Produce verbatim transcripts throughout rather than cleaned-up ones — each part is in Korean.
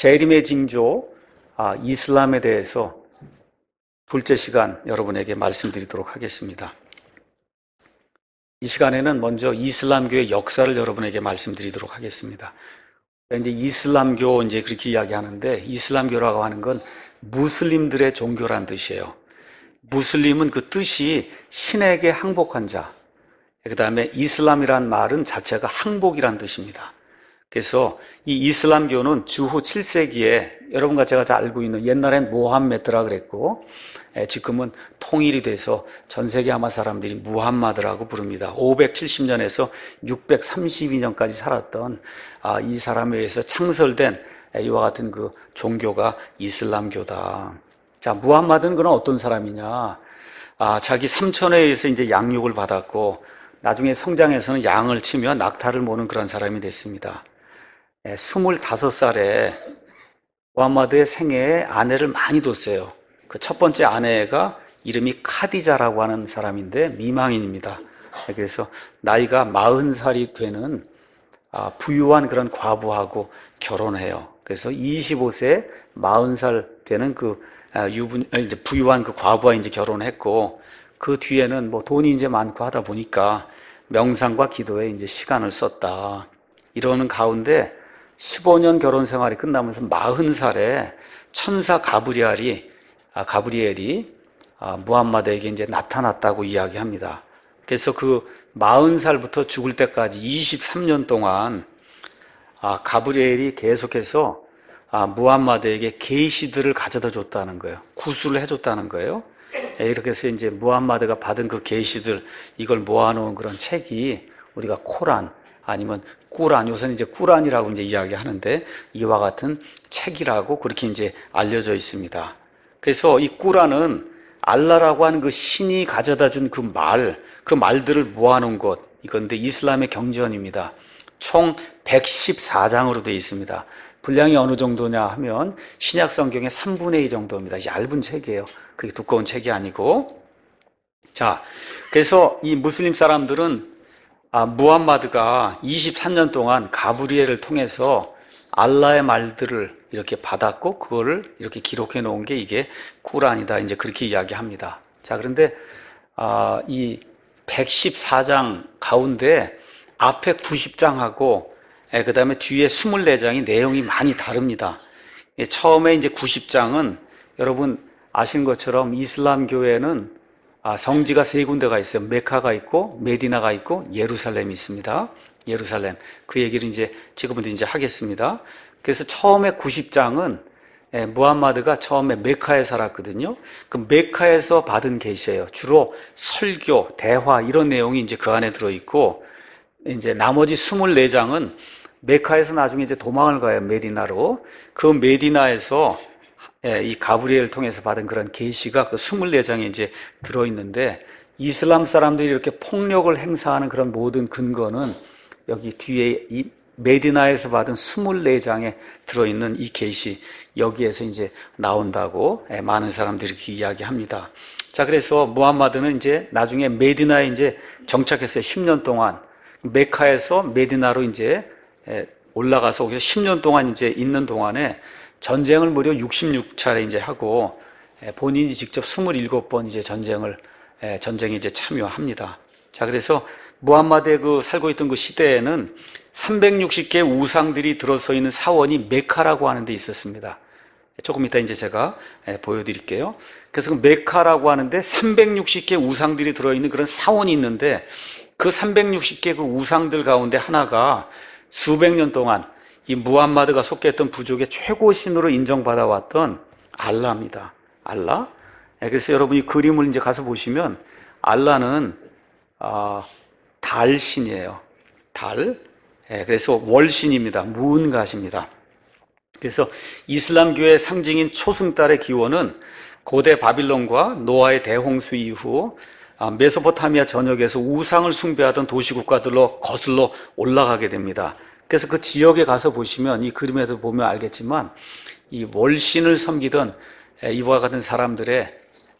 재림의 징조, 아, 이슬람에 대해서 둘째 시간 여러분에게 말씀드리도록 하겠습니다. 이 시간에는 먼저 이슬람교의 역사를 여러분에게 말씀드리도록 하겠습니다. 이제 이슬람교 이제 그렇게 이야기하는데, 이슬람교라고 하는 건 무슬림들의 종교란 뜻이에요. 무슬림은 그 뜻이 신에게 항복한 자. 그 다음에 이슬람이란 말은 자체가 항복이란 뜻입니다. 그래서 이 이슬람교는 주후 칠 세기에 여러분과 제가 잘 알고 있는, 옛날엔 모함메드라 그랬고 지금은 통일이 돼서 전 세계 아마 사람들이 무함마드라고 부릅니다. 오백칠십 년에서 육백삼십이 년까지 살았던 아, 이 사람에 의해서 창설된 이와 같은 그 종교가 이슬람교다. 자, 무함마드는 그는 어떤 사람이냐? 아, 자기 삼촌에 의해서 이제 양육을 받았고 나중에 성장해서는 양을 치며 낙타를 모는 그런 사람이 됐습니다. 예, 스물다섯 살에 무함마드의 생애에 아내를 많이 뒀어요. 그 첫 번째 아내가 이름이 카디자라고 하는 사람인데 미망인입니다. 그래서 나이가 마흔 살이 되는 부유한 그런 과부하고 결혼해요. 그래서 이십오 세 마흔 살 되는 그 유분 이제 부유한 그 과부와 이제 결혼했고, 그 뒤에는 뭐 돈이 이제 많고 하다 보니까 명상과 기도에 이제 시간을 썼다. 이러는 가운데 십오 년 결혼 생활이 끝나면서 마흔 살에 천사 가브리엘이 아, 가브리엘이 아, 무함마드에게 이제 나타났다고 이야기합니다. 그래서 그 마흔 살부터 죽을 때까지 이십삼 년 동안 아, 가브리엘이 계속해서 아, 무함마드에게 계시들을 가져다 줬다는 거예요. 구술을 해줬다는 거예요. 이렇게 해서 이제 무함마드가 받은 그 계시들, 이걸 모아놓은 그런 책이 우리가 코란 아니면 꾸란, 요새는 이제 꾸란이라고 이제 이야기하는데, 이와 같은 책이라고 그렇게 이제 알려져 있습니다. 그래서 이 꾸란은 알라라고 하는 그 신이 가져다 준 그 말, 그 말들을 모아놓은 것, 이건데 이슬람의 경전입니다. 총 백십사 장으로 되어 있습니다. 분량이 어느 정도냐 하면 신약 성경의 삼분의 이 정도입니다. 얇은 책이에요. 그게 두꺼운 책이 아니고. 자, 그래서 이 무슬림 사람들은 아, 무함마드가 이십삼 년 동안 가브리엘을 통해서 알라의 말들을 이렇게 받았고 그거를 이렇게 기록해 놓은 게 이게 꾸란이다, 이제 그렇게 이야기합니다. 자, 그런데 아, 이 백십사 장 가운데 앞에 구십 장하고 예, 그 다음에 뒤에 이십사 장이 내용이 많이 다릅니다. 예, 처음에 이제 구십 장은 여러분 아시는 것처럼 이슬람교에는 아, 성지가 세 군데가 있어요. 메카가 있고 메디나가 있고 예루살렘이 있습니다. 예루살렘. 그 얘기를 이제 지금부터 이제 하겠습니다. 그래서 처음에 구십 장은 예, 무함마드가 처음에 메카에 살았거든요. 그 메카에서 받은 계시예요. 주로 설교, 대화 이런 내용이 이제 그 안에 들어 있고, 이제 나머지 이십사 장은 메카에서 나중에 이제 도망을 가요. 메디나로. 그 메디나에서 예, 이 가브리엘을 통해서 받은 그런 계시가 그 이십사 장에 이제 들어 있는데, 이슬람 사람들이 이렇게 폭력을 행사하는 그런 모든 근거는 여기 뒤에 이 메디나에서 받은 이십사 장에 들어있는 이 계시, 여기에서 이제 나온다고 예, 많은 사람들이 이렇게 이야기합니다. 자, 그래서 무함마드는 이제 나중에 메디나에 이제 정착했어요. 십 년 동안. 메카에서 메디나로 이제 예, 올라가서 거기서 십 년 동안 이제 있는 동안에 전쟁을 무려 육십육 차례 이제 하고 예, 본인이 직접 이십칠 번 이제 전쟁을 예, 전쟁에 이제 참여합니다. 자, 그래서 무함마드의 그 살고 있던 그 시대에는 삼백육십 개의 우상들이 들어서 있는 사원이 메카라고 하는 데 있었습니다. 조금 이따 이제 제가 보여드릴게요. 그래서 그 메카라고 하는데 삼백육십 개 우상들이 들어있는 그런 사원이 있는데, 그 삼백육십 개 그 우상들 가운데 하나가 수백 년 동안 이 무함마드가 속했던 부족의 최고 신으로 인정받아왔던 알라입니다. 알라. 그래서 여러분이 그림을 이제 가서 보시면 알라는 어, 달신이에요. 달. 예, 그래서 월신입니다. 무은가십니다. 그래서 이슬람교의 상징인 초승달의 기원은 고대 바빌론과 노아의 대홍수 이후 메소포타미아 전역에서 우상을 숭배하던 도시국가들로 거슬러 올라가게 됩니다. 그래서 그 지역에 가서 보시면, 이 그림에도 보면 알겠지만, 이 월신을 섬기던 이와 같은 사람들의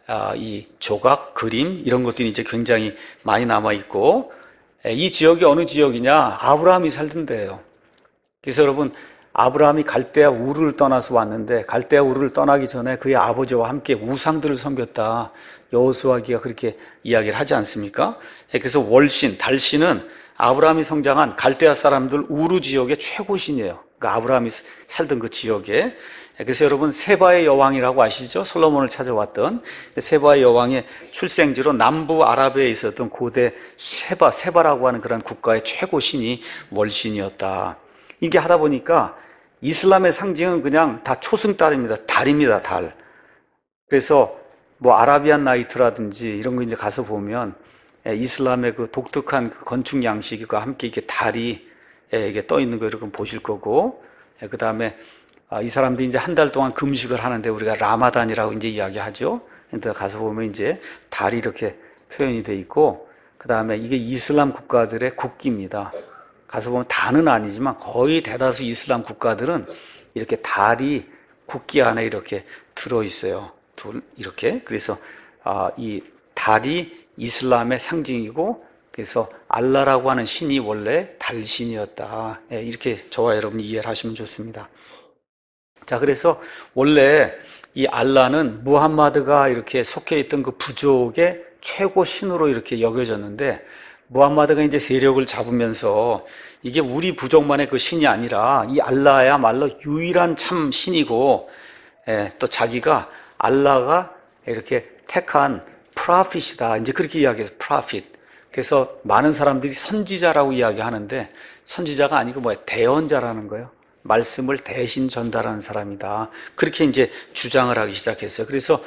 이 조각, 그림 이런 것들이 이제 굉장히 많이 남아 있고, 이 지역이 어느 지역이냐? 아브라함이 살던 데예요. 그래서 여러분, 아브라함이 갈대아 우르를 떠나서 왔는데 갈대아 우르를 떠나기 전에 그의 아버지와 함께 우상들을 섬겼다. 여호수아기가 그렇게 이야기를 하지 않습니까? 그래서 월신, 달신은 아브라함이 성장한 갈대아 사람들 우르 지역의 최고 신이에요. 그러니까 아브라함이 살던 그 지역에. 그래서 여러분 세바의 여왕이라고 아시죠? 솔로몬을 찾아왔던 세바의 여왕의 출생지로 남부 아라비아에 있었던 고대 세바, 세바라고 하는 그런 국가의 최고 신이 월신이었다. 이게 하다 보니까 이슬람의 상징은 그냥 다 초승달입니다. 달입니다, 달. 그래서 뭐 아라비안 나이트라든지 이런 거 이제 가서 보면 이슬람의 그 독특한 그 건축 양식과 함께 이게 달이 이게 떠 있는 거 이렇게 보실 거고, 그 다음에 이 사람들이 이제 한 달 동안 금식을 하는데 우리가 라마단이라고 이제 이야기하죠. 근데 가서 보면 이제 달이 이렇게 표현이 돼 있고, 그 다음에 이게 이슬람 국가들의 국기입니다. 가서 보면 다는 아니지만 거의 대다수 이슬람 국가들은 이렇게 달이 국기 안에 이렇게 들어 있어요. 둘 이렇게. 그래서 아, 이 달이 이슬람의 상징이고, 그래서 알라라고 하는 신이 원래 달신이었다. 예, 이렇게 저와 여러분이 이해를 하시면 좋습니다. 자, 그래서 원래 이 알라는 무함마드가 이렇게 속해 있던 그 부족의 최고 신으로 이렇게 여겨졌는데, 무함마드가 이제 세력을 잡으면서 이게 우리 부족만의 그 신이 아니라 이 알라야말로 유일한 참 신이고, 예, 또 자기가 알라가 이렇게 택한 프라핏이다. 이제 그렇게 이야기해서 프라핏. 그래서 많은 사람들이 선지자라고 이야기하는데 선지자가 아니고 뭐야 대언자라는 거예요. 말씀을 대신 전달하는 사람이다. 그렇게 이제 주장을 하기 시작했어요. 그래서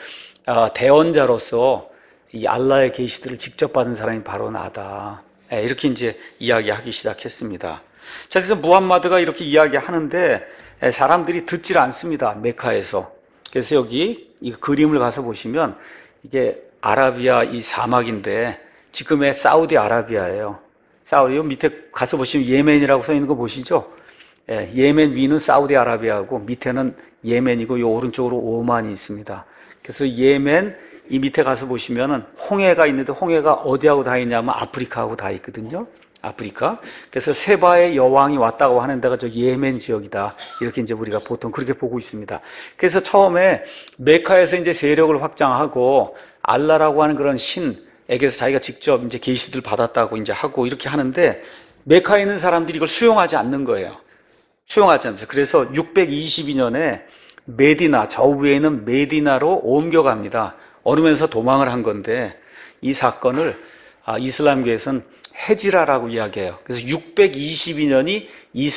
대언자로서 이 알라의 계시들을 직접 받은 사람이 바로 나다. 이렇게 이제 이야기하기 시작했습니다. 자, 그래서 무함마드가 이렇게 이야기하는데 사람들이 듣질 않습니다. 메카에서. 그래서 여기 이 그림을 가서 보시면 이게 아라비아 이 사막인데 지금의 사우디 아라비아예요. 사우디 밑에 가서 보시면 예멘이라고 써 있는 거 보시죠? 예, 예멘 위는 사우디 아라비아고 밑에는 예멘이고 요 오른쪽으로 오만이 있습니다. 그래서 예멘 이 밑에 가서 보시면은 홍해가 있는데 홍해가 어디하고 다 있냐면 아프리카하고 다 있거든요. 아프리카. 그래서 세바의 여왕이 왔다고 하는 데가 저 예멘 지역이다. 이렇게 이제 우리가 보통 그렇게 보고 있습니다. 그래서 처음에 메카에서 이제 세력을 확장하고 알라라고 하는 그런 신에게서 자기가 직접 이제 계시들 받았다고 이제 하고 이렇게 하는데 메카에 있는 사람들이 이걸 수용하지 않는 거예요. 수용하지 않면서. 그래서 육백이십이 년에 메디나, 저 위에 있는 메디나로 옮겨갑니다. 얼으면서 도망을 한 건데 이 사건을 이슬람교에서는 헤지라라고 이야기해요. 그래서 육백이십이 년이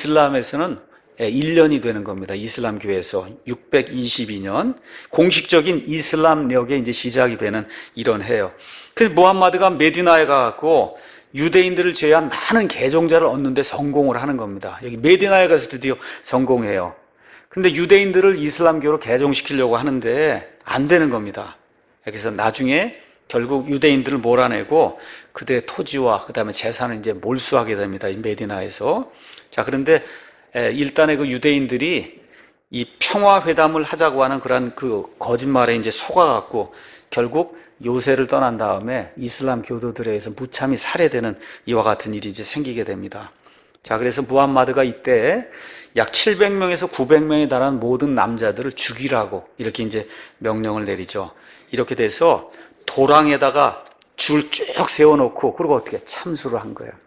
이슬람에서는 일 년이 되는 겁니다. 이슬람교에서 육백이십이 년 공식적인 이슬람력의 이제 시작이 되는 이런 해요. 그래서 무함마드가 메디나에 가고 유대인들을 제외한 많은 개종자를 얻는데 성공을 하는 겁니다. 여기 메디나에 가서 드디어 성공해요. 근데 유대인들을 이슬람교로 개종시키려고 하는데 안 되는 겁니다. 그래서 나중에 결국 유대인들을 몰아내고 그들의 토지와 그 다음에 재산을 이제 몰수하게 됩니다. 이 메디나에서. 자, 그런데 일단의 그 유대인들이 이 평화회담을 하자고 하는 그런 그 거짓말에 이제 속아갖고 결국 요새를 떠난 다음에 이슬람 교도들에 의해서 무참히 살해되는 이와 같은 일이 이제 생기게 됩니다. 자, 그래서 무함마드가 이때 약 칠백 명에서 구백 명에 달하는 모든 남자들을 죽이라고 이렇게 이제 명령을 내리죠. 이렇게 돼서 도랑에다가 줄 쭉 세워놓고 그리고 어떻게 참수를 한 거예요.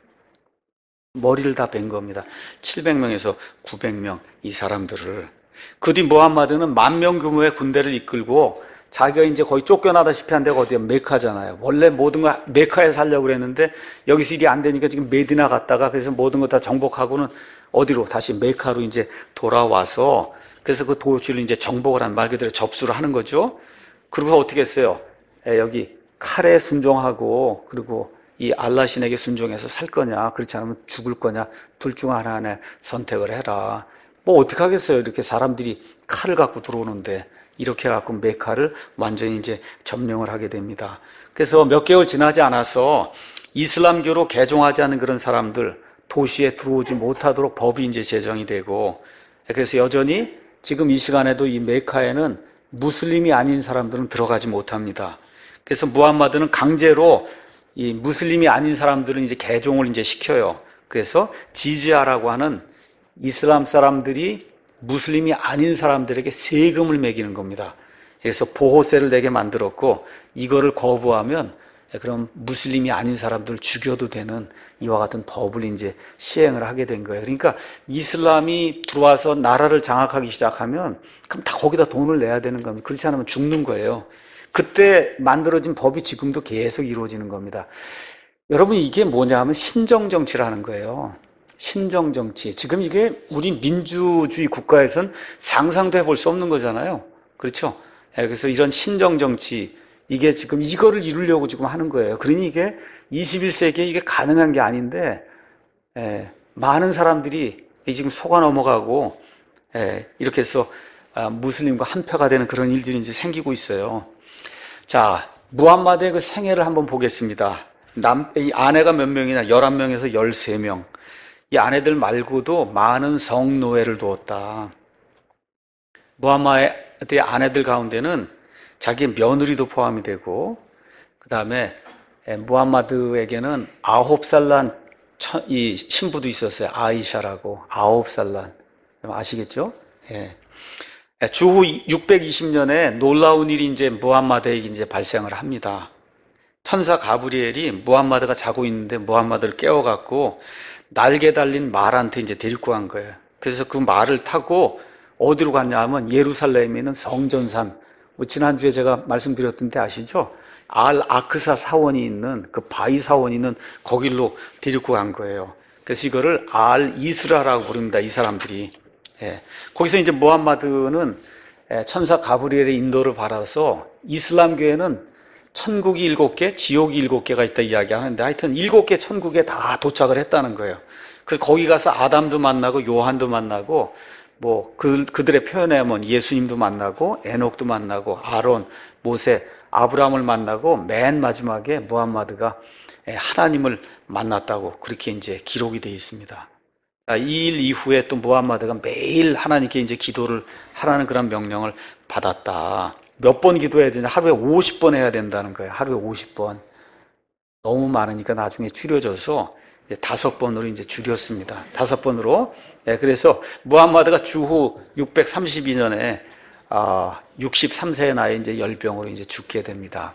머리를 다 벤 겁니다. 칠백 명에서 구백 명 이 사람들을. 그 뒤 무함마드는 만 명 규모의 군대를 이끌고 자기가 이제 거의 쫓겨나다시피 한 데가 어디야? 메카잖아요. 원래 모든 걸 메카에 살려고 그랬는데 여기서 일이 안 되니까 지금 메디나 갔다가 그래서 모든 거 다 정복하고는 어디로? 다시 메카로 이제 돌아와서 그래서 그 도시를 이제 정복을 한 말 그대로 접수를 하는 거죠. 그리고 어떻게 했어요? 에, 여기 칼에 순종하고 그리고 이 알라 신에게 순종해서 살 거냐 그렇지 않으면 죽을 거냐 둘 중 하나에 선택을 해라. 뭐 어떻게 하겠어요? 이렇게 사람들이 칼을 갖고 들어오는데 이렇게 해갖고 메카를 완전히 이제 점령을 하게 됩니다. 그래서 몇 개월 지나지 않아서 이슬람교로 개종하지 않은 그런 사람들 도시에 들어오지 못하도록 법이 이제 제정이 되고 그래서 여전히 지금 이 시간에도 이 메카에는 무슬림이 아닌 사람들은 들어가지 못합니다. 그래서 무함마드는 강제로 이 무슬림이 아닌 사람들은 이제 개종을 이제 시켜요. 그래서 지지아라고 하는 이슬람 사람들이 무슬림이 아닌 사람들에게 세금을 매기는 겁니다. 그래서 보호세를 내게 만들었고 이거를 거부하면 그럼 무슬림이 아닌 사람들 죽여도 되는 이와 같은 법을 이제 시행을 하게 된 거예요. 그러니까 이슬람이 들어와서 나라를 장악하기 시작하면 그럼 다 거기다 돈을 내야 되는 겁니다. 그렇지 않으면 죽는 거예요. 그때 만들어진 법이 지금도 계속 이루어지는 겁니다. 여러분, 이게 뭐냐 하면 신정정치라는 거예요. 신정정치. 지금 이게 우리 민주주의 국가에선 상상도 해볼 수 없는 거잖아요. 그렇죠? 그래서 이런 신정정치, 이게 지금 이거를 이루려고 지금 하는 거예요. 그러니 이게 이십일 세기에 이게 가능한 게 아닌데, 에, 많은 사람들이 지금 속아 넘어가고, 에, 이렇게 해서 아, 무슬림과 한패가 되는 그런 일들이 이제 생기고 있어요. 자, 무함마드의 그 생애를 한번 보겠습니다. 남, 이 아내가 몇 명이나? 열한 명에서 열세 명. 이 아내들 말고도 많은 성노예를 두었다. 무함마드의 아내들 가운데는 자기 며느리도 포함이 되고, 그 다음에 무함마드에게는 아홉 살 난 이 신부도 있었어요. 아이샤라고. 아홉 살 난. 아시겠죠? 예. 주후 육백이십 년에 놀라운 일이 이제 무함마드에게 이제 발생을 합니다. 천사 가브리엘이 무함마드가 자고 있는데 무함마드를 깨워갖고 날개 달린 말한테 이제 데리고 간 거예요. 그래서 그 말을 타고 어디로 갔냐 하면 예루살렘에 있는 성전산, 뭐 지난주에 제가 말씀드렸던데 아시죠? 알 아크사 사원이 있는 그 바위 사원이 있는 거길로 데리고 간 거예요. 그래서 이거를 알 이스라라고 부릅니다. 이 사람들이. 예. 거기서 이제 무함마드는 천사 가브리엘의 인도를 받아서 이슬람교에는 천국이 일곱 개, 지옥이 일곱 개가 있다 이야기하는데 하여튼 일곱 개 천국에 다 도착을 했다는 거예요. 그래서 거기 가서 아담도 만나고 요한도 만나고 뭐 그, 그들의 표현에 하면 예수님도 만나고 에녹도 만나고 아론, 모세, 아브라함을 만나고 맨 마지막에 무함마드가 하나님을 만났다고 그렇게 이제 기록이 되어 있습니다. 이 일 이후에 또 무함마드가 매일 하나님께 이제 기도를 하라는 그런 명령을 받았다. 몇 번 기도해야 되냐? 하루에 오십 번 해야 된다는 거예요. 하루에 오십 번. 너무 많으니까 나중에 줄여져서 이제 다섯 번으로 이제 줄였습니다. 다섯 번으로. 네, 그래서 무함마드가 주후 육백삼십이 년에 아, 육십삼 세의 나이에 이제 열병으로 이제 죽게 됩니다.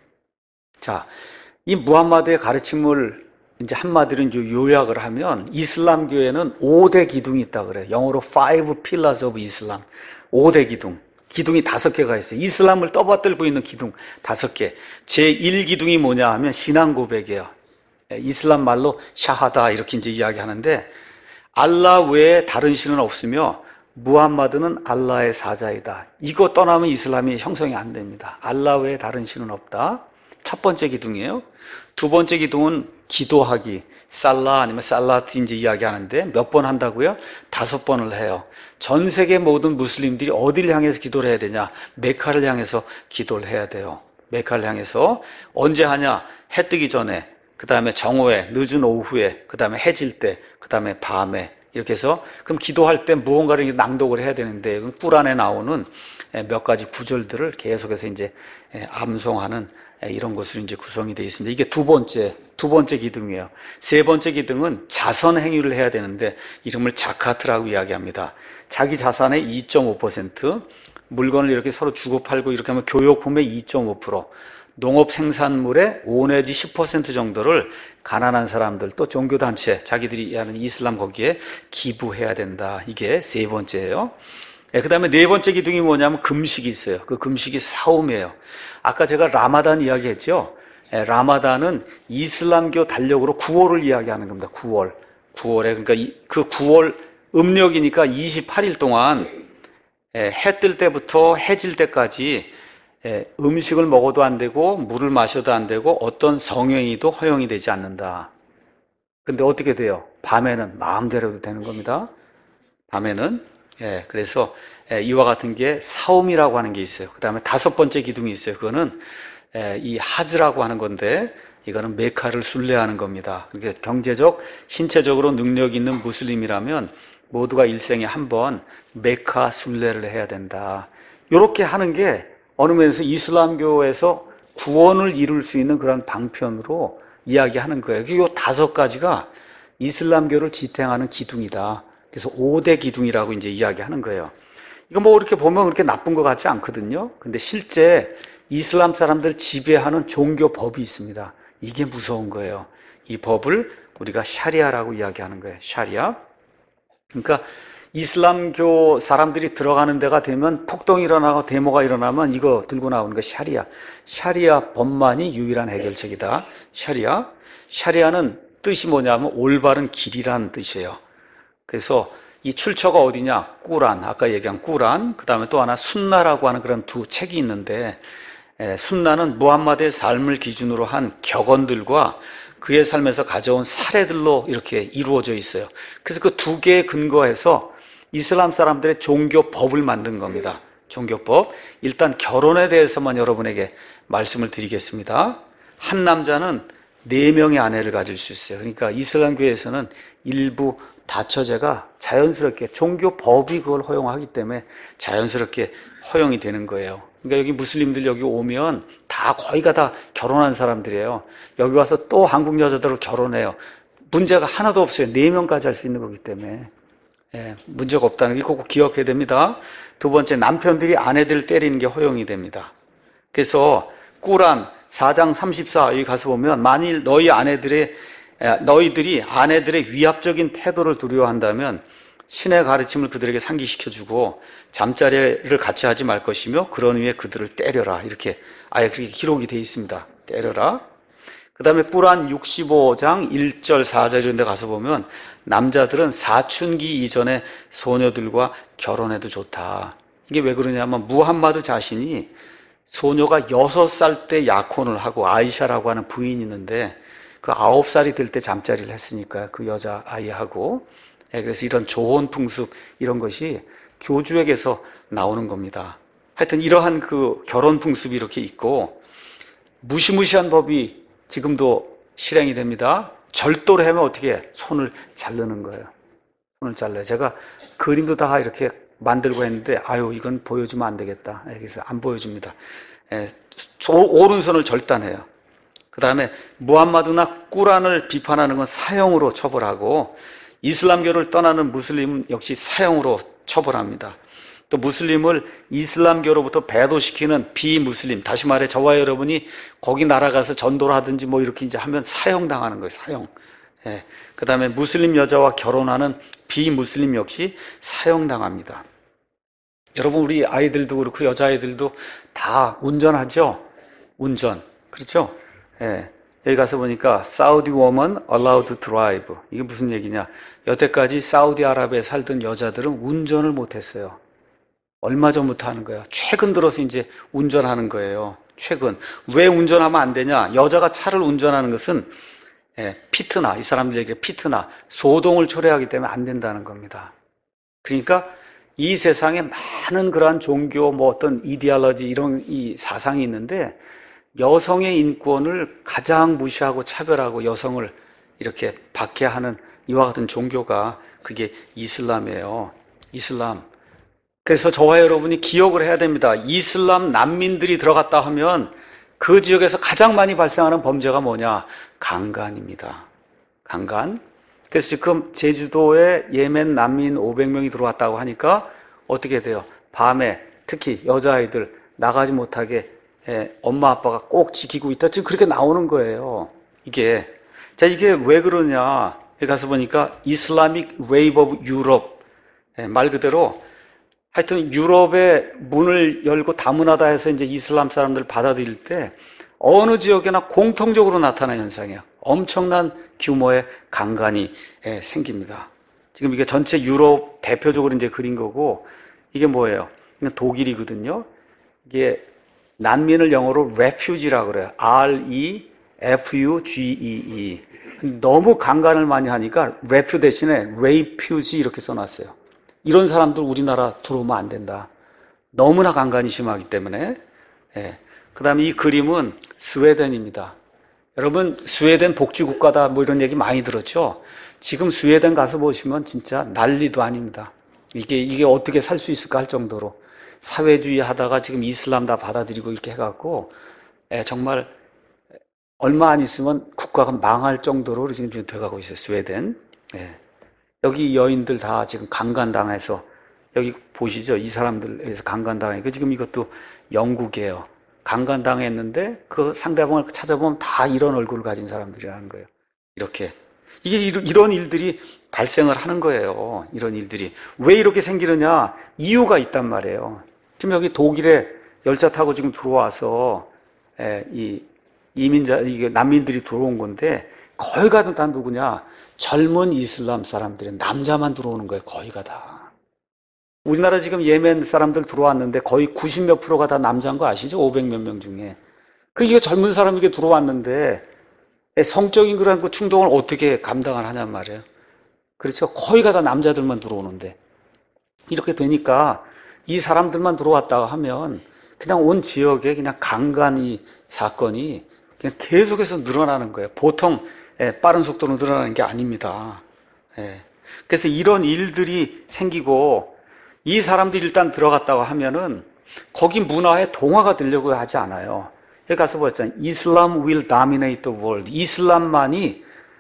자, 이 무함마드의 가르침을 이제 한마디로 요약을 하면 이슬람교에는 오 대 기둥이 있다 그래요. 영어로 five pillars of Islam. 오 대 기둥. 기둥이 다섯 개가 있어요. 이슬람을 떠받들고 있는 기둥 다섯 개. 제일 기둥이 뭐냐 하면 신앙 고백이에요. 이슬람 말로 샤하다 이렇게 이제 이야기하는데 알라 외에 다른 신은 없으며 무함마드는 알라의 사자이다. 이거 떠나면 이슬람이 형성이 안 됩니다. 알라 외에 다른 신은 없다. 첫 번째 기둥이에요. 두 번째 기둥은 기도하기. 살라 아니면 살라트 이제 이야기하는데 몇 번 한다고요? 다섯 번을 해요. 전 세계 모든 무슬림들이 어디를 향해서 기도를 해야 되냐? 메카를 향해서 기도를 해야 돼요. 메카를 향해서 언제 하냐? 해 뜨기 전에, 그 다음에 정오에, 늦은 오후에, 그 다음에 해질 때, 그 다음에 밤에 이렇게 해서 그럼 기도할 때 무언가를 낭독을 해야 되는데 꿀안에 나오는 몇 가지 구절들을 계속해서 이제 암송하는 이런 것으로 이제 구성이 되어 있습니다. 이게 두 번째, 두 번째 기둥이에요. 세 번째 기둥은 자선 행위를 해야 되는데 이름을 자카트라고 이야기합니다. 자기 자산의 이 점 오 퍼센트, 물건을 이렇게 서로 주고 팔고 이렇게 하면 교육품의 이 점 오 퍼센트, 농업 생산물의 오 내지 십 퍼센트 정도를 가난한 사람들 또 종교단체, 자기들이 하는 이슬람 거기에 기부해야 된다. 이게 세 번째예요. 네, 그 다음에 네 번째 기둥이 뭐냐면 금식이 있어요. 그 금식이 사움이에요. 아까 제가 라마단 이야기했죠. 네, 라마단은 이슬람교 달력으로 구월을 이야기하는 겁니다. 구월. 구월에 그러니까 이, 그 구월 음력이니까 이십팔 일 동안 네, 해 뜰 때부터 해질 때까지 네, 음식을 먹어도 안 되고 물을 마셔도 안 되고 어떤 성행위도 허용이 되지 않는다. 근데 어떻게 돼요? 밤에는 마음대로도 되는 겁니다. 밤에는. 예, 그래서 예, 이와 같은 게 사움이라고 하는 게 있어요. 그 다음에 다섯 번째 기둥이 있어요. 그거는 예, 이 하즈라고 하는 건데 이거는 메카를 순례하는 겁니다. 그러니까 경제적, 신체적으로 능력 있는 무슬림이라면 모두가 일생에 한 번 메카 순례를 해야 된다. 이렇게 하는 게 어느 면에서 이슬람교에서 구원을 이룰 수 있는 그런 방편으로 이야기하는 거예요. 이 다섯 가지가 이슬람교를 지탱하는 기둥이다. 그래서 오 대 기둥이라고 이제 이야기하는 거예요. 이거 뭐 이렇게 보면 그렇게 나쁜 것 같지 않거든요. 근데 실제 이슬람 사람들 지배하는 종교 법이 있습니다. 이게 무서운 거예요. 이 법을 우리가 샤리아라고 이야기하는 거예요. 샤리아. 그러니까 이슬람교 사람들이 들어가는 데가 되면 폭동이 일어나고 데모가 일어나면 이거 들고 나오는 거 샤리아. 샤리아 법만이 유일한 해결책이다. 샤리아. 샤리아는 뜻이 뭐냐면 올바른 길이라는 뜻이에요. 그래서 이 출처가 어디냐? 꾸란, 아까 얘기한 꾸란, 그 다음에 또 하나 순나라고 하는 그런 두 책이 있는데, 에, 순나는 무함마드의 삶을 기준으로 한 격언들과 그의 삶에서 가져온 사례들로 이렇게 이루어져 있어요. 그래서 그 두 개에 근거해서 이슬람 사람들의 종교법을 만든 겁니다. 종교법. 일단 결혼에 대해서만 여러분에게 말씀을 드리겠습니다. 한 남자는 네 명의 아내를 가질 수 있어요. 그러니까 이슬람교에서는 일부 다처제가 자연스럽게 종교법이 그걸 허용하기 때문에 자연스럽게 허용이 되는 거예요. 그러니까 여기 무슬림들 여기 오면 다 거의가 다 결혼한 사람들이에요. 여기 와서 또 한국 여자들을 결혼해요. 문제가 하나도 없어요. 네 명까지 할 수 있는 거기 때문에. 예, 문제가 없다는 게 꼭 기억해야 됩니다. 두 번째, 남편들이 아내들을 때리는 게 허용이 됩니다. 그래서 꾸란 사 장 삼십사 여기 가서 보면 만일 너희 아내들의 너희들이 아내들의 위압적인 태도를 두려워한다면 신의 가르침을 그들에게 상기시켜주고 잠자리를 같이 하지 말 것이며 그런 후에 그들을 때려라. 이렇게 아예 그렇게 기록이 되어 있습니다. 때려라. 그 다음에 꾸란 육십오 장 일 절 사 절 이런 데 가서 보면 남자들은 사춘기 이전에 소녀들과 결혼해도 좋다. 이게 왜 그러냐면 무함마드 자신이 소녀가 여섯 살 때 약혼을 하고 아이샤라고 하는 부인이 있는데 그 아홉 살이 될 때 잠자리를 했으니까 그 여자 아이하고. 그래서 이런 조혼 풍습 이런 것이 교주에게서 나오는 겁니다. 하여튼 이러한 그 결혼 풍습이 이렇게 있고 무시무시한 법이 지금도 실행이 됩니다. 절도를 하면 어떻게 해? 손을 자르는 거예요. 손을 잘라요. 제가 그림도 다 이렇게 만들고 했는데 아유 이건 보여주면 안 되겠다. 그래서 안 보여줍니다. 예, 오른손을 절단해요. 그 다음에 무함마드나 꾸란을 비판하는 건 사형으로 처벌하고 이슬람교를 떠나는 무슬림 역시 사형으로 처벌합니다. 또 무슬림을 이슬람교로부터 배도시키는 비무슬림, 다시 말해 저와 여러분이 거기 날아가서 전도를 하든지 뭐 이렇게 이제 하면 사형당하는 거예요. 사형. 예. 그 다음에 무슬림 여자와 결혼하는 비무슬림 역시 사형당합니다. 여러분 우리 아이들도 그렇고 여자아이들도 다 운전하죠? 운전. 그렇죠? 예. 여기 가서 보니까 사우디 woman allowed to drive. 이게 무슨 얘기냐? 여태까지 사우디아라비아에 살던 여자들은 운전을 못했어요. 얼마 전부터 하는 거야. 최근 들어서 이제 운전하는 거예요. 최근. 왜 운전하면 안 되냐? 여자가 차를 운전하는 것은 예, 피트나, 이 사람들에게 피트나, 소동을 초래하기 때문에 안 된다는 겁니다. 그러니까 이 세상에 많은 그러한 종교, 뭐 어떤 이데올로지 이런 이 사상이 있는데 여성의 인권을 가장 무시하고 차별하고 여성을 이렇게 박해하는 이와 같은 종교가 그게 이슬람이에요. 이슬람. 그래서 저와 여러분이 기억을 해야 됩니다. 이슬람 난민들이 들어갔다 하면 그 지역에서 가장 많이 발생하는 범죄가 뭐냐? 강간입니다. 강간. 그래서 지금 제주도에 예멘 난민 오백 명이 들어왔다고 하니까 어떻게 돼요? 밤에 특히 여자아이들 나가지 못하게 예, 엄마 아빠가 꼭 지키고 있다. 지금 그렇게 나오는 거예요. 이게. 자, 이게 왜 그러냐. 여기 가서 보니까 이슬라믹 웨이브 오브 유럽. 예, 말 그대로 하여튼 유럽의 문을 열고 다문화다 해서 이제 이슬람 사람들을 받아들일 때 어느 지역에나 공통적으로 나타나는 현상이에요. 엄청난 규모의 강간이 예, 생깁니다. 지금 이게 전체 유럽 대표적으로 이제 그린 거고 이게 뭐예요? 이건 독일이거든요. 이게 난민을 영어로 refuge라고 그래요. 알 이 에프 유 지 이 이. 너무 강간을 많이 하니까 refu 대신에 refugee 이렇게 써놨어요. 이런 사람들 우리나라 들어오면 안 된다. 너무나 강간이 심하기 때문에. 예. 그 다음에 이 그림은 스웨덴입니다. 여러분 스웨덴 복지국가다 뭐 이런 얘기 많이 들었죠? 지금 스웨덴 가서 보시면 진짜 난리도 아닙니다. 이게, 이게 어떻게 살 수 있을까 할 정도로. 사회주의 하다가 지금 이슬람 다 받아들이고 이렇게 해갖고, 예, 정말 얼마 안 있으면 국가가 망할 정도로 지금 돼가고 있어요, 스웨덴. 예. 여기 여인들 다 지금 강간당해서, 여기 보시죠. 이 사람들에서 강간당해서, 지금 이것도 영국이에요. 강간당했는데 그 상대방을 찾아보면 다 이런 얼굴을 가진 사람들이라는 거예요. 이렇게. 이게 이런 일들이 발생을 하는 거예요. 이런 일들이. 왜 이렇게 생기느냐? 이유가 있단 말이에요. 지금 여기 독일에 열차 타고 지금 들어와서 이 이민자, 이게 난민들이 들어온 건데 거의가 다 누구냐? 젊은 이슬람 사람들이, 남자만 들어오는 거예요. 거의가 다. 우리나라 지금 예멘 사람들 들어왔는데 거의 구십 몇 프로가 다 남자인 거 아시죠? 오백 몇 명 중에. 그러니까 젊은 사람이 이게 들어왔는데 성적인 그런 그 충동을 어떻게 감당을 하냔 말이에요. 그렇죠? 거의가 다 남자들만 들어오는데. 이렇게 되니까 이 사람들만 들어왔다가 하면 그냥 온 지역에 그냥 강간이 사건이 그냥 계속해서 늘어나는 거예요. 보통 빠른 속도로 늘어나는 게 아닙니다. 그래서 이런 일들이 생기고, 이 사람들이 일단 들어갔다고 하면은 거기 문화에 동화가 되려고 하지 않아요. 여기 가서 보였잖아요. Islam will dominate the world. 이슬람만이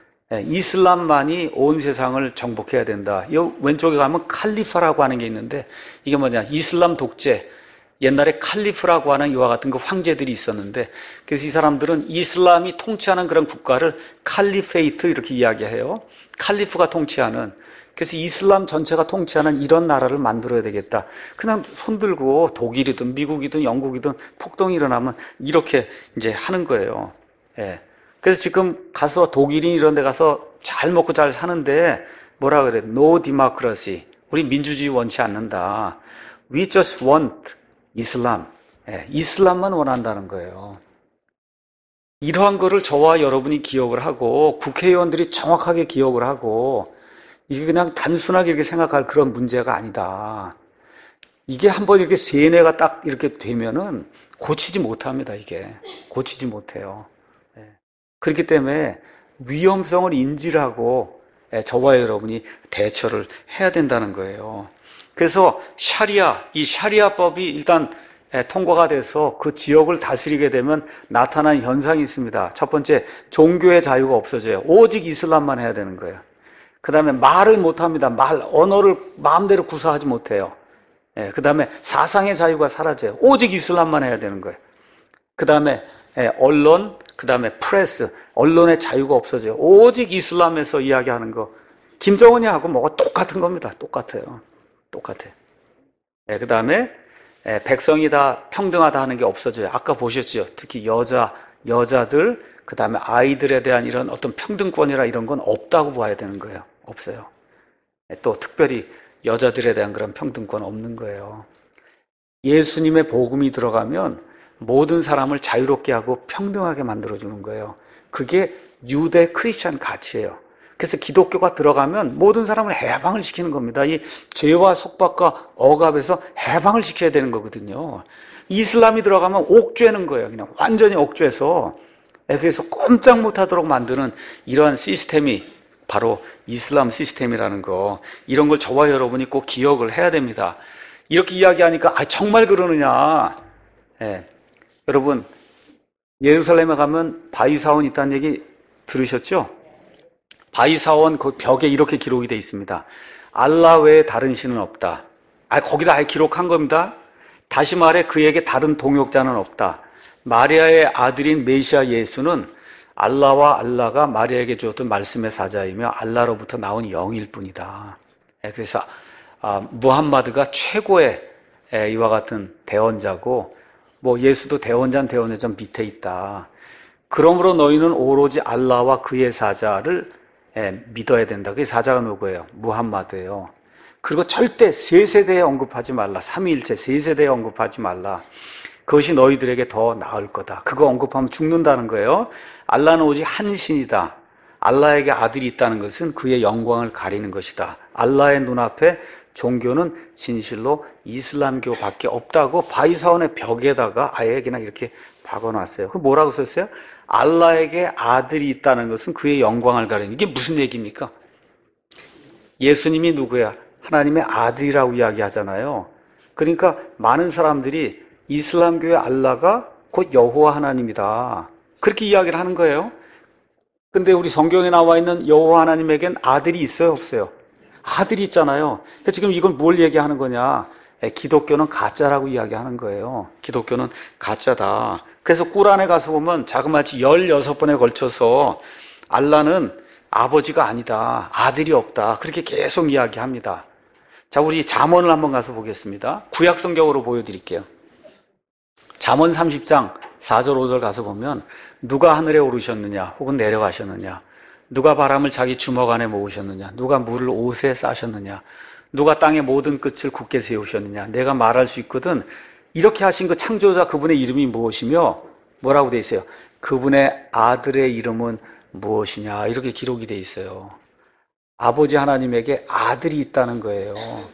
이슬람만이 온 세상을 정복해야 된다. 이 왼쪽에 가면 칼리파라고 하는 게 있는데, 이게 뭐냐? 이슬람 독재. 옛날에 칼리프라고 하는 이와 같은 그 황제들이 있었는데, 그래서 이 사람들은 이슬람이 통치하는 그런 국가를 칼리페이트 이렇게 이야기해요. 칼리프가 통치하는. 그래서 이슬람 전체가 통치하는 이런 나라를 만들어야 되겠다. 그냥 손들고 독일이든 미국이든 영국이든 폭동이 일어나면 이렇게 이제 하는 거예요. 예. 그래서 지금 가서 독일인 이런 데 가서 잘 먹고 잘 사는데 뭐라 그래? No democracy. 우리 민주주의 원치 않는다. We just want 이슬람. 예. 이슬람만 원한다는 거예요. 이러한 거를 저와 여러분이 기억을 하고, 국회의원들이 정확하게 기억을 하고, 이게 그냥 단순하게 이렇게 생각할 그런 문제가 아니다. 이게 한번 이렇게 세뇌가 딱 이렇게 되면은 고치지 못합니다, 이게. 고치지 못해요. 그렇기 때문에 위험성을 인지를 하고 저와 여러분이 대처를 해야 된다는 거예요. 그래서 샤리아, 이 샤리아법이 일단 통과가 돼서 그 지역을 다스리게 되면 나타난 현상이 있습니다. 첫 번째, 종교의 자유가 없어져요. 오직 이슬람만 해야 되는 거예요. 그 다음에 말을 못합니다. 말, 언어를 마음대로 구사하지 못해요. 예, 그 다음에 사상의 자유가 사라져요. 오직 이슬람만 해야 되는 거예요. 그 다음에 예, 언론, 그 다음에 프레스, 언론의 자유가 없어져요. 오직 이슬람에서 이야기하는 거. 김정은이 하고 뭐가 똑같은 겁니다. 똑같아요. 똑같아요. 예, 그 다음에 예, 백성이 다 평등하다 하는 게 없어져요. 아까 보셨죠? 특히 여자, 여자들, 그 다음에 아이들에 대한 이런 어떤 평등권이라 이런 건 없다고 봐야 되는 거예요. 없어요. 또 특별히 여자들에 대한 그런 평등권 없는 거예요. 예수님의 복음이 들어가면 모든 사람을 자유롭게 하고 평등하게 만들어주는 거예요. 그게 유대 크리스찬 가치예요. 그래서 기독교가 들어가면 모든 사람을 해방을 시키는 겁니다. 이 죄와 속박과 억압에서 해방을 시켜야 되는 거거든요. 이슬람이 들어가면 옥죄는 거예요. 그냥 완전히 옥죄서. 그래서 꼼짝 못하도록 만드는 이러한 시스템이 바로 이슬람 시스템이라는 거, 이런 걸 저와 여러분이 꼭 기억을 해야 됩니다. 이렇게 이야기하니까 아 정말 그러느냐. 예. 여러분 예루살렘에 가면 바위사원 있다는 얘기 들으셨죠? 바위사원 그 벽에 이렇게 기록이 되어 있습니다. 알라 외에 다른 신은 없다. 아 거기다 아예 기록한 겁니다. 다시 말해 그에게 다른 동역자는 없다. 마리아의 아들인 메시아 예수는 알라와 알라가 마리아에게 주었던 말씀의 사자이며 알라로부터 나온 영일 뿐이다. 그래서 무함마드가 최고의 이와 같은 대언자고, 뭐 예수도 대언자는 대언자 좀 밑에 있다. 그러므로 너희는 오로지 알라와 그의 사자를 믿어야 된다. 그 사자가 누구예요? 무함마드예요. 그리고 절대 세 세대에 언급하지 말라. 삼위일체 세 세대에 언급하지 말라. 그것이 너희들에게 더 나을 거다. 그거 언급하면 죽는다는 거예요. 알라는 오직 한 신이다. 알라에게 아들이 있다는 것은 그의 영광을 가리는 것이다. 알라의 눈앞에 종교는 진실로 이슬람교밖에 없다고 바위사원의 벽에다가 아예 그냥 이렇게 박아놨어요. 그럼 뭐라고 썼어요? 알라에게 아들이 있다는 것은 그의 영광을 가리는, 이게 무슨 얘기입니까? 예수님이 누구야? 하나님의 아들이라고 이야기하잖아요. 그러니까 많은 사람들이 이슬람교의 알라가 곧 여호와 하나님이다, 그렇게 이야기를 하는 거예요. 근데 우리 성경에 나와 있는 여호와 하나님에겐 아들이 있어요, 없어요? 아들이 있잖아요. 그러니까 지금 이건 뭘 얘기하는 거냐? 기독교는 가짜라고 이야기하는 거예요. 기독교는 가짜다. 그래서 꾸란에 가서 보면 자그마치 열여섯 번에 걸쳐서 알라는 아버지가 아니다, 아들이 없다, 그렇게 계속 이야기합니다. 자, 우리 잠언을 한번 가서 보겠습니다. 구약 성경으로 보여드릴게요. 잠언 삼십 장 사 절 오 절 가서 보면 누가 하늘에 오르셨느냐 혹은 내려가셨느냐, 누가 바람을 자기 주먹 안에 모으셨느냐, 누가 물을 옷에 싸셨느냐, 누가 땅의 모든 끝을 굳게 세우셨느냐. 내가 말할 수 있거든. 이렇게 하신 그 창조자 그분의 이름이 무엇이며 뭐라고 돼 있어요? 그분의 아들의 이름은 무엇이냐, 이렇게 기록이 돼 있어요. 아버지 하나님에게 아들이 있다는 거예요.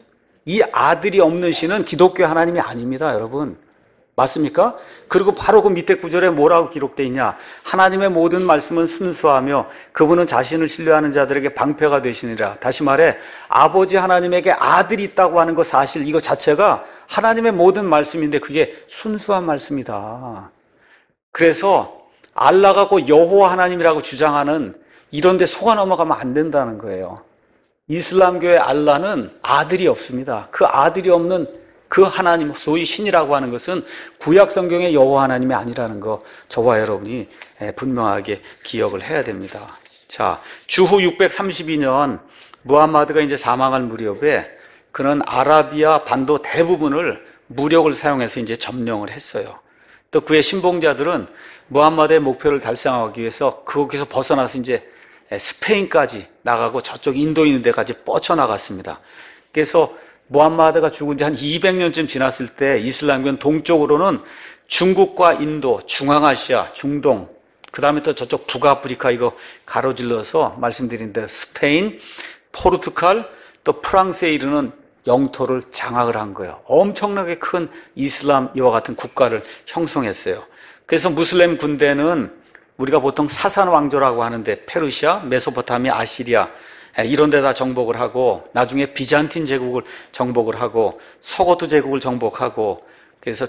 이 아들이 없는 신은 기독교 하나님이 아닙니다, 여러분. 맞습니까? 그리고 바로 그 밑에 구절에 뭐라고 기록되어 있냐? 하나님의 모든 말씀은 순수하며 그분은 자신을 신뢰하는 자들에게 방패가 되시니라. 다시 말해 아버지 하나님에게 아들이 있다고 하는 것, 사실 이거 자체가 하나님의 모든 말씀인데 그게 순수한 말씀이다. 그래서 알라가 곧 여호와 하나님이라고 주장하는 이런 데 속아 넘어가면 안 된다는 거예요. 이슬람교의 알라는 아들이 없습니다. 그 아들이 없는 그 하나님, 소위 신이라고 하는 것은 구약 성경의 여호와 하나님이 아니라는 거, 저와 여러분이 분명하게 기억을 해야 됩니다. 자, 주후 육백삼십이 년 무함마드가 이제 사망할 무렵에 그는 아라비아 반도 대부분을 무력을 사용해서 이제 점령을 했어요. 또 그의 신봉자들은 무함마드의 목표를 달성하기 위해서 거기서 벗어나서 이제 스페인까지 나가고 저쪽 인도 있는 데까지 뻗쳐나갔습니다. 그래서 무함마드가 죽은 지 한 이백 년쯤 지났을 때 이슬람교는 동쪽으로는 중국과 인도, 중앙아시아, 중동, 그 다음에 또 저쪽 북아프리카 이거 가로질러서 말씀드린 대로 스페인, 포르투갈, 또 프랑스에 이르는 영토를 장악을 한 거예요. 엄청나게 큰 이슬람 이와 같은 국가를 형성했어요. 그래서 무슬림 군대는 우리가 보통 사산 왕조라고 하는데 페르시아, 메소포타미아, 아시리아 이런 데다 정복을 하고 나중에 비잔틴 제국을 정복을 하고 서고트 제국을 정복하고, 그래서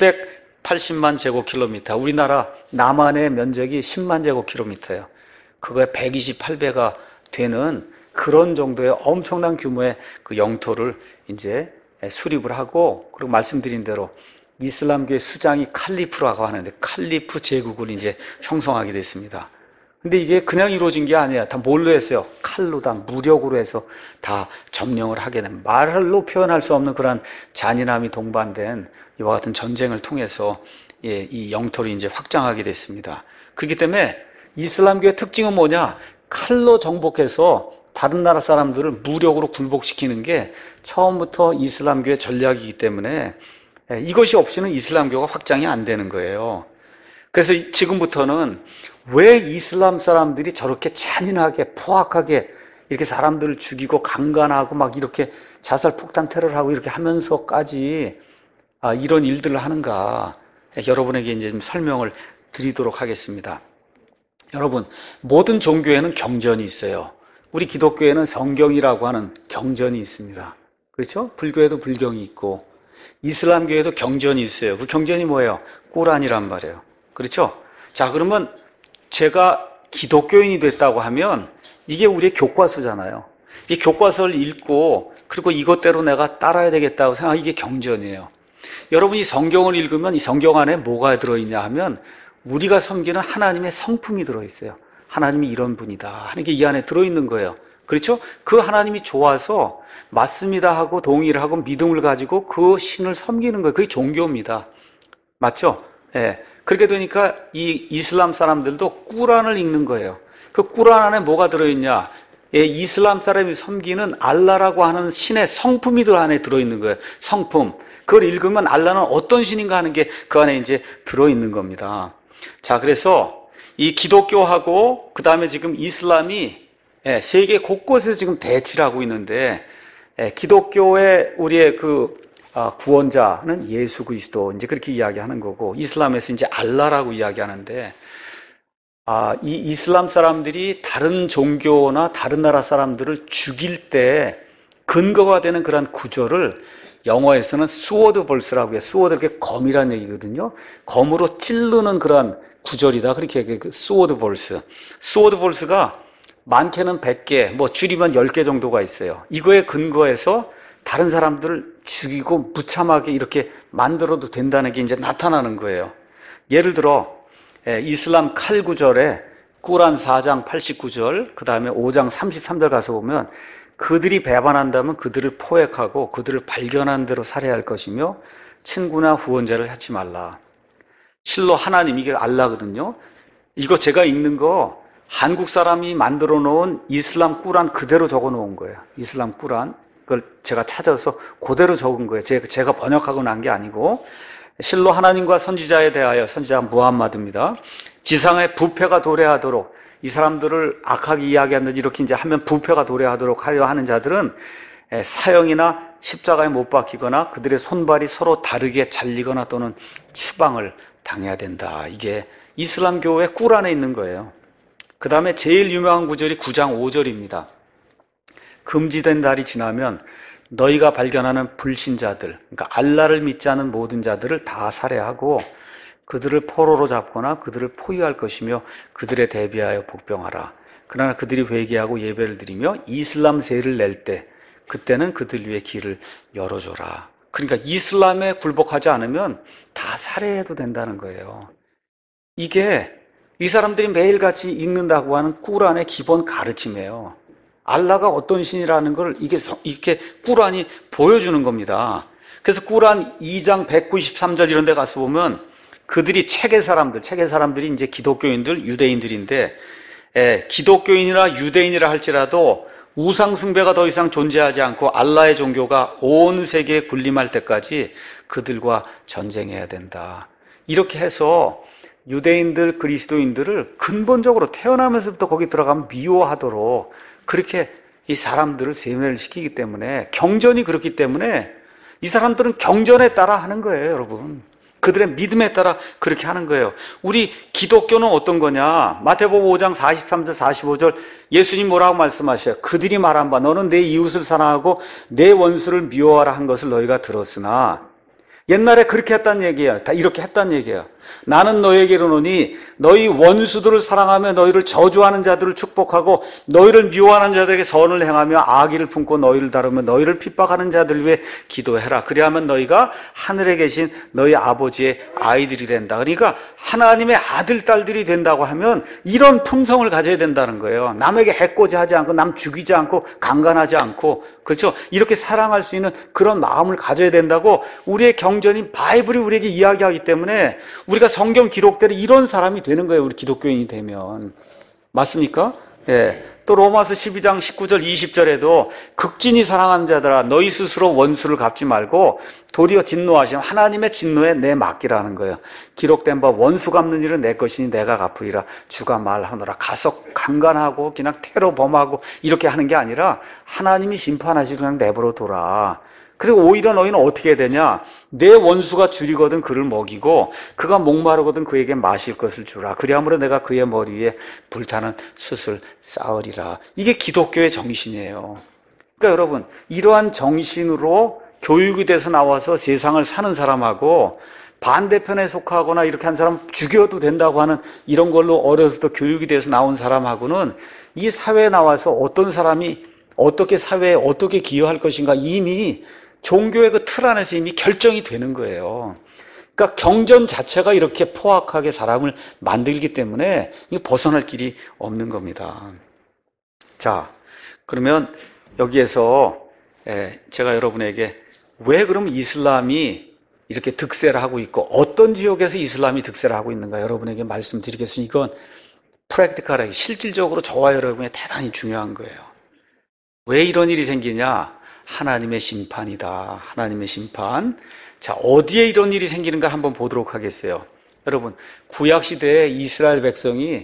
천이백팔십만 제곱킬로미터, 우리나라 남한의 면적이 십만 제곱킬로미터예요. 그거의 백이십팔 배가 되는 그런 정도의 엄청난 규모의 그 영토를 이제 수립을 하고, 그리고 말씀드린 대로 이슬람교의 수장이 칼리프라고 하는데 칼리프 제국을 이제 형성하게 됐습니다. 근데 이게 그냥 이루어진 게 아니야. 다 뭘로 했어요? 칼로, 다 무력으로 해서 다 점령을 하게 된, 말로 표현할 수 없는 그런 잔인함이 동반된 이와 같은 전쟁을 통해서 예, 이 영토를 이제 확장하게 됐습니다. 그렇기 때문에 이슬람교의 특징은 뭐냐? 칼로 정복해서 다른 나라 사람들을 무력으로 굴복시키는 게 처음부터 이슬람교의 전략이기 때문에 이것이 없이는 이슬람교가 확장이 안 되는 거예요. 그래서 지금부터는 왜 이슬람 사람들이 저렇게 잔인하게 포악하게 이렇게 사람들을 죽이고 강간하고 막 이렇게 자살 폭탄 테러를 하고 이렇게 하면서까지 이런 일들을 하는가, 여러분에게 이제 좀 설명을 드리도록 하겠습니다. 여러분, 모든 종교에는 경전이 있어요. 우리 기독교에는 성경이라고 하는 경전이 있습니다. 그렇죠? 불교에도 불경이 있고 이슬람교에도 경전이 있어요. 그 경전이 뭐예요? 꾸란이란 말이에요. 그렇죠? 자, 그러면 제가 기독교인이 됐다고 하면 이게 우리의 교과서잖아요. 이 교과서를 읽고 그리고 이것대로 내가 따라야 되겠다고 생각하면 이게 경전이에요. 여러분이 성경을 읽으면 이 성경 안에 뭐가 들어있냐 하면 우리가 섬기는 하나님의 성품이 들어있어요. 하나님이 이런 분이다 하는 게 이 안에 들어있는 거예요. 그렇죠? 그 하나님이 좋아서 맞습니다 하고 동의를 하고 믿음을 가지고 그 신을 섬기는 거예요. 그게 종교입니다. 맞죠? 예. 그렇게 되니까 이 이슬람 사람들도 꾸란을 읽는 거예요. 그 꾸란 안에 뭐가 들어있냐? 예, 이슬람 사람이 섬기는 알라라고 하는 신의 성품이 그 안에 들어있는 거예요. 성품. 그걸 읽으면 알라는 어떤 신인가 하는 게 그 안에 이제 들어있는 겁니다. 자, 그래서 이 기독교하고 그 다음에 지금 이슬람이 예, 세계 곳곳에서 지금 대치를 하고 있는데, 예, 기독교의 우리의 그 아, 구원자는 예수 그리스도, 이제 그렇게 이야기하는 거고, 이슬람에서 이제 알라라고 이야기하는데, 아, 이 이슬람 사람들이 다른 종교나 다른 나라 사람들을 죽일 때 근거가 되는 그런 구절을 영어에서는 스워드 벌스라고 해요. 스워드, 그게 검이라는 얘기거든요. 검으로 찌르는 그런 구절이다. 그렇게 얘기해요. 스워드 벌스. 스워드 벌스가 많게는 백 개, 뭐 줄이면 열 개 정도가 있어요. 이거에 근거해서 다른 사람들을 죽이고 무참하게 이렇게 만들어도 된다는 게 이제 나타나는 거예요. 예를 들어 이슬람 칼 구절에 꾸란 사 장 팔십구 절, 그 다음에 오 장 삼십삼 절 가서 보면 그들이 배반한다면 그들을 포획하고 그들을 발견한 대로 살해할 것이며 친구나 후원자를 하지 말라. 실로 하나님, 이게 알라거든요. 이거 제가 읽는 거 한국 사람이 만들어 놓은 이슬람 꾸란 그대로 적어 놓은 거예요. 이슬람 꾸란. 그걸 제가 찾아서 그대로 적은 거예요. 제가 번역하고 난 게 아니고. 실로 하나님과 선지자에 대하여, 선지자 무함마드입니다. 지상에 부패가 도래하도록, 이 사람들을 악하게 이야기하는 이렇게 이제 하면 부패가 도래하도록 하려 하는 자들은 사형이나 십자가에 못 박히거나 그들의 손발이 서로 다르게 잘리거나 또는 추방을 당해야 된다. 이게 이슬람교의 꾸란에 있는 거예요. 그 다음에 제일 유명한 구절이 구 장 오 절입니다. 금지된 날이 지나면 너희가 발견하는 불신자들, 그러니까 알라를 믿지 않은 모든 자들을 다 살해하고 그들을 포로로 잡거나 그들을 포위할 것이며 그들에 대비하여 복병하라. 그러나 그들이 회개하고 예배를 드리며 이슬람세를 낼 때 그때는 그들 위해 길을 열어줘라. 그러니까 이슬람에 굴복하지 않으면 다 살해해도 된다는 거예요. 이게 이 사람들이 매일같이 읽는다고 하는 꾸란의 기본 가르침이에요. 알라가 어떤 신이라는 걸 이게 이렇게 꾸란이 보여주는 겁니다. 그래서 꾸란 이 장 백구십삼 절 이런 데 가서 보면 그들이 책의 사람들, 책의 사람들이 이제 기독교인들, 유대인들인데, 예, 기독교인이나 유대인이라 할지라도 우상숭배가 더 이상 존재하지 않고 알라의 종교가 온 세계에 군림할 때까지 그들과 전쟁해야 된다. 이렇게 해서 유대인들, 그리스도인들을 근본적으로 태어나면서부터 거기 들어가면 미워하도록 그렇게 이 사람들을 세뇌를 시키기 때문에, 경전이 그렇기 때문에 이 사람들은 경전에 따라 하는 거예요, 여러분. 그들의 믿음에 따라 그렇게 하는 거예요. 우리 기독교는 어떤 거냐? 마태복음 오 장 사십삼 절 사십오 절 예수님 뭐라고 말씀하셔요? 그들이 말한 바 너는 내 이웃을 사랑하고 내 원수를 미워하라 한 것을 너희가 들었으나, 옛날에 그렇게 했단 얘기야. 다 이렇게 했단 얘기야. 나는 너에게 이르노니 너희 원수들을 사랑하며 너희를 저주하는 자들을 축복하고 너희를 미워하는 자들에게 선을 행하며 악의를 품고 너희를 다루며 너희를 핍박하는 자들 위해 기도해라. 그리하면 너희가 하늘에 계신 너희 아버지의 아이들이 된다. 그러니까 하나님의 아들, 딸들이 된다고 하면 이런 품성을 가져야 된다는 거예요. 남에게 해코지 하지 않고 남 죽이지 않고 강간하지 않고, 그렇죠? 이렇게 사랑할 수 있는 그런 마음을 가져야 된다고 우리의 경전인 바이블이 우리에게 이야기하기 때문에 우리가 성경 기록대로 이런 사람이 되는 거예요. 우리 기독교인이 되면. 맞습니까? 예. 또 로마서 십이 장 십구 절 이십 절에도 극진히 사랑하는 자들아 너희 스스로 원수를 갚지 말고 도리어 진노하시면 하나님의 진노에 내 맡기라는 거예요. 기록된 바 원수 갚는 일은 내 것이니 내가 갚으리라 주가 말하노라. 가서 강간하고 그냥 테러 범하고 이렇게 하는 게 아니라 하나님이 심판하시고 그냥 내버려 둬라. 그리고 오히려 너희는 어떻게 해야 되냐? 내 원수가 줄이거든 그를 먹이고 그가 목마르거든 그에게 마실 것을 주라. 그리하므로 내가 그의 머리 위에 불타는 숯을 쌓으리라. 이게 기독교의 정신이에요. 그러니까 여러분, 이러한 정신으로 교육이 돼서 나와서 세상을 사는 사람하고 반대편에 속하거나 이렇게 한 사람 죽여도 된다고 하는 이런 걸로 어려서부터 교육이 돼서 나온 사람하고는 이 사회에 나와서 어떤 사람이 어떻게 사회에 어떻게 기여할 것인가 이미 종교의 그 틀 안에서 이미 결정이 되는 거예요. 그러니까 경전 자체가 이렇게 포악하게 사람을 만들기 때문에 벗어날 길이 없는 겁니다. 자, 그러면 여기에서 제가 여러분에게 왜 그럼 이슬람이 이렇게 득세를 하고 있고 어떤 지역에서 이슬람이 득세를 하고 있는가 여러분에게 말씀드리겠습니다. 이건 프랙티컬하게 실질적으로 저와 여러분에 대단히 중요한 거예요. 왜 이런 일이 생기냐? 하나님의 심판이다. 하나님의 심판. 자, 어디에 이런 일이 생기는가 한번 보도록 하겠어요. 여러분, 구약시대에 이스라엘 백성이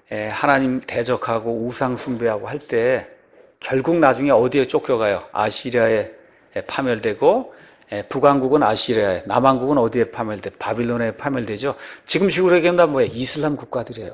하나님 대적하고 우상 숭배하고 할 때 결국 나중에 어디에 쫓겨가요? 아시리아에 파멸되고, 북왕국은 아시리아에, 남왕국은 어디에 파멸돼? 바빌론에 파멸되죠. 지금 식으로 얘기하면 뭐예요? 이슬람 국가들이에요.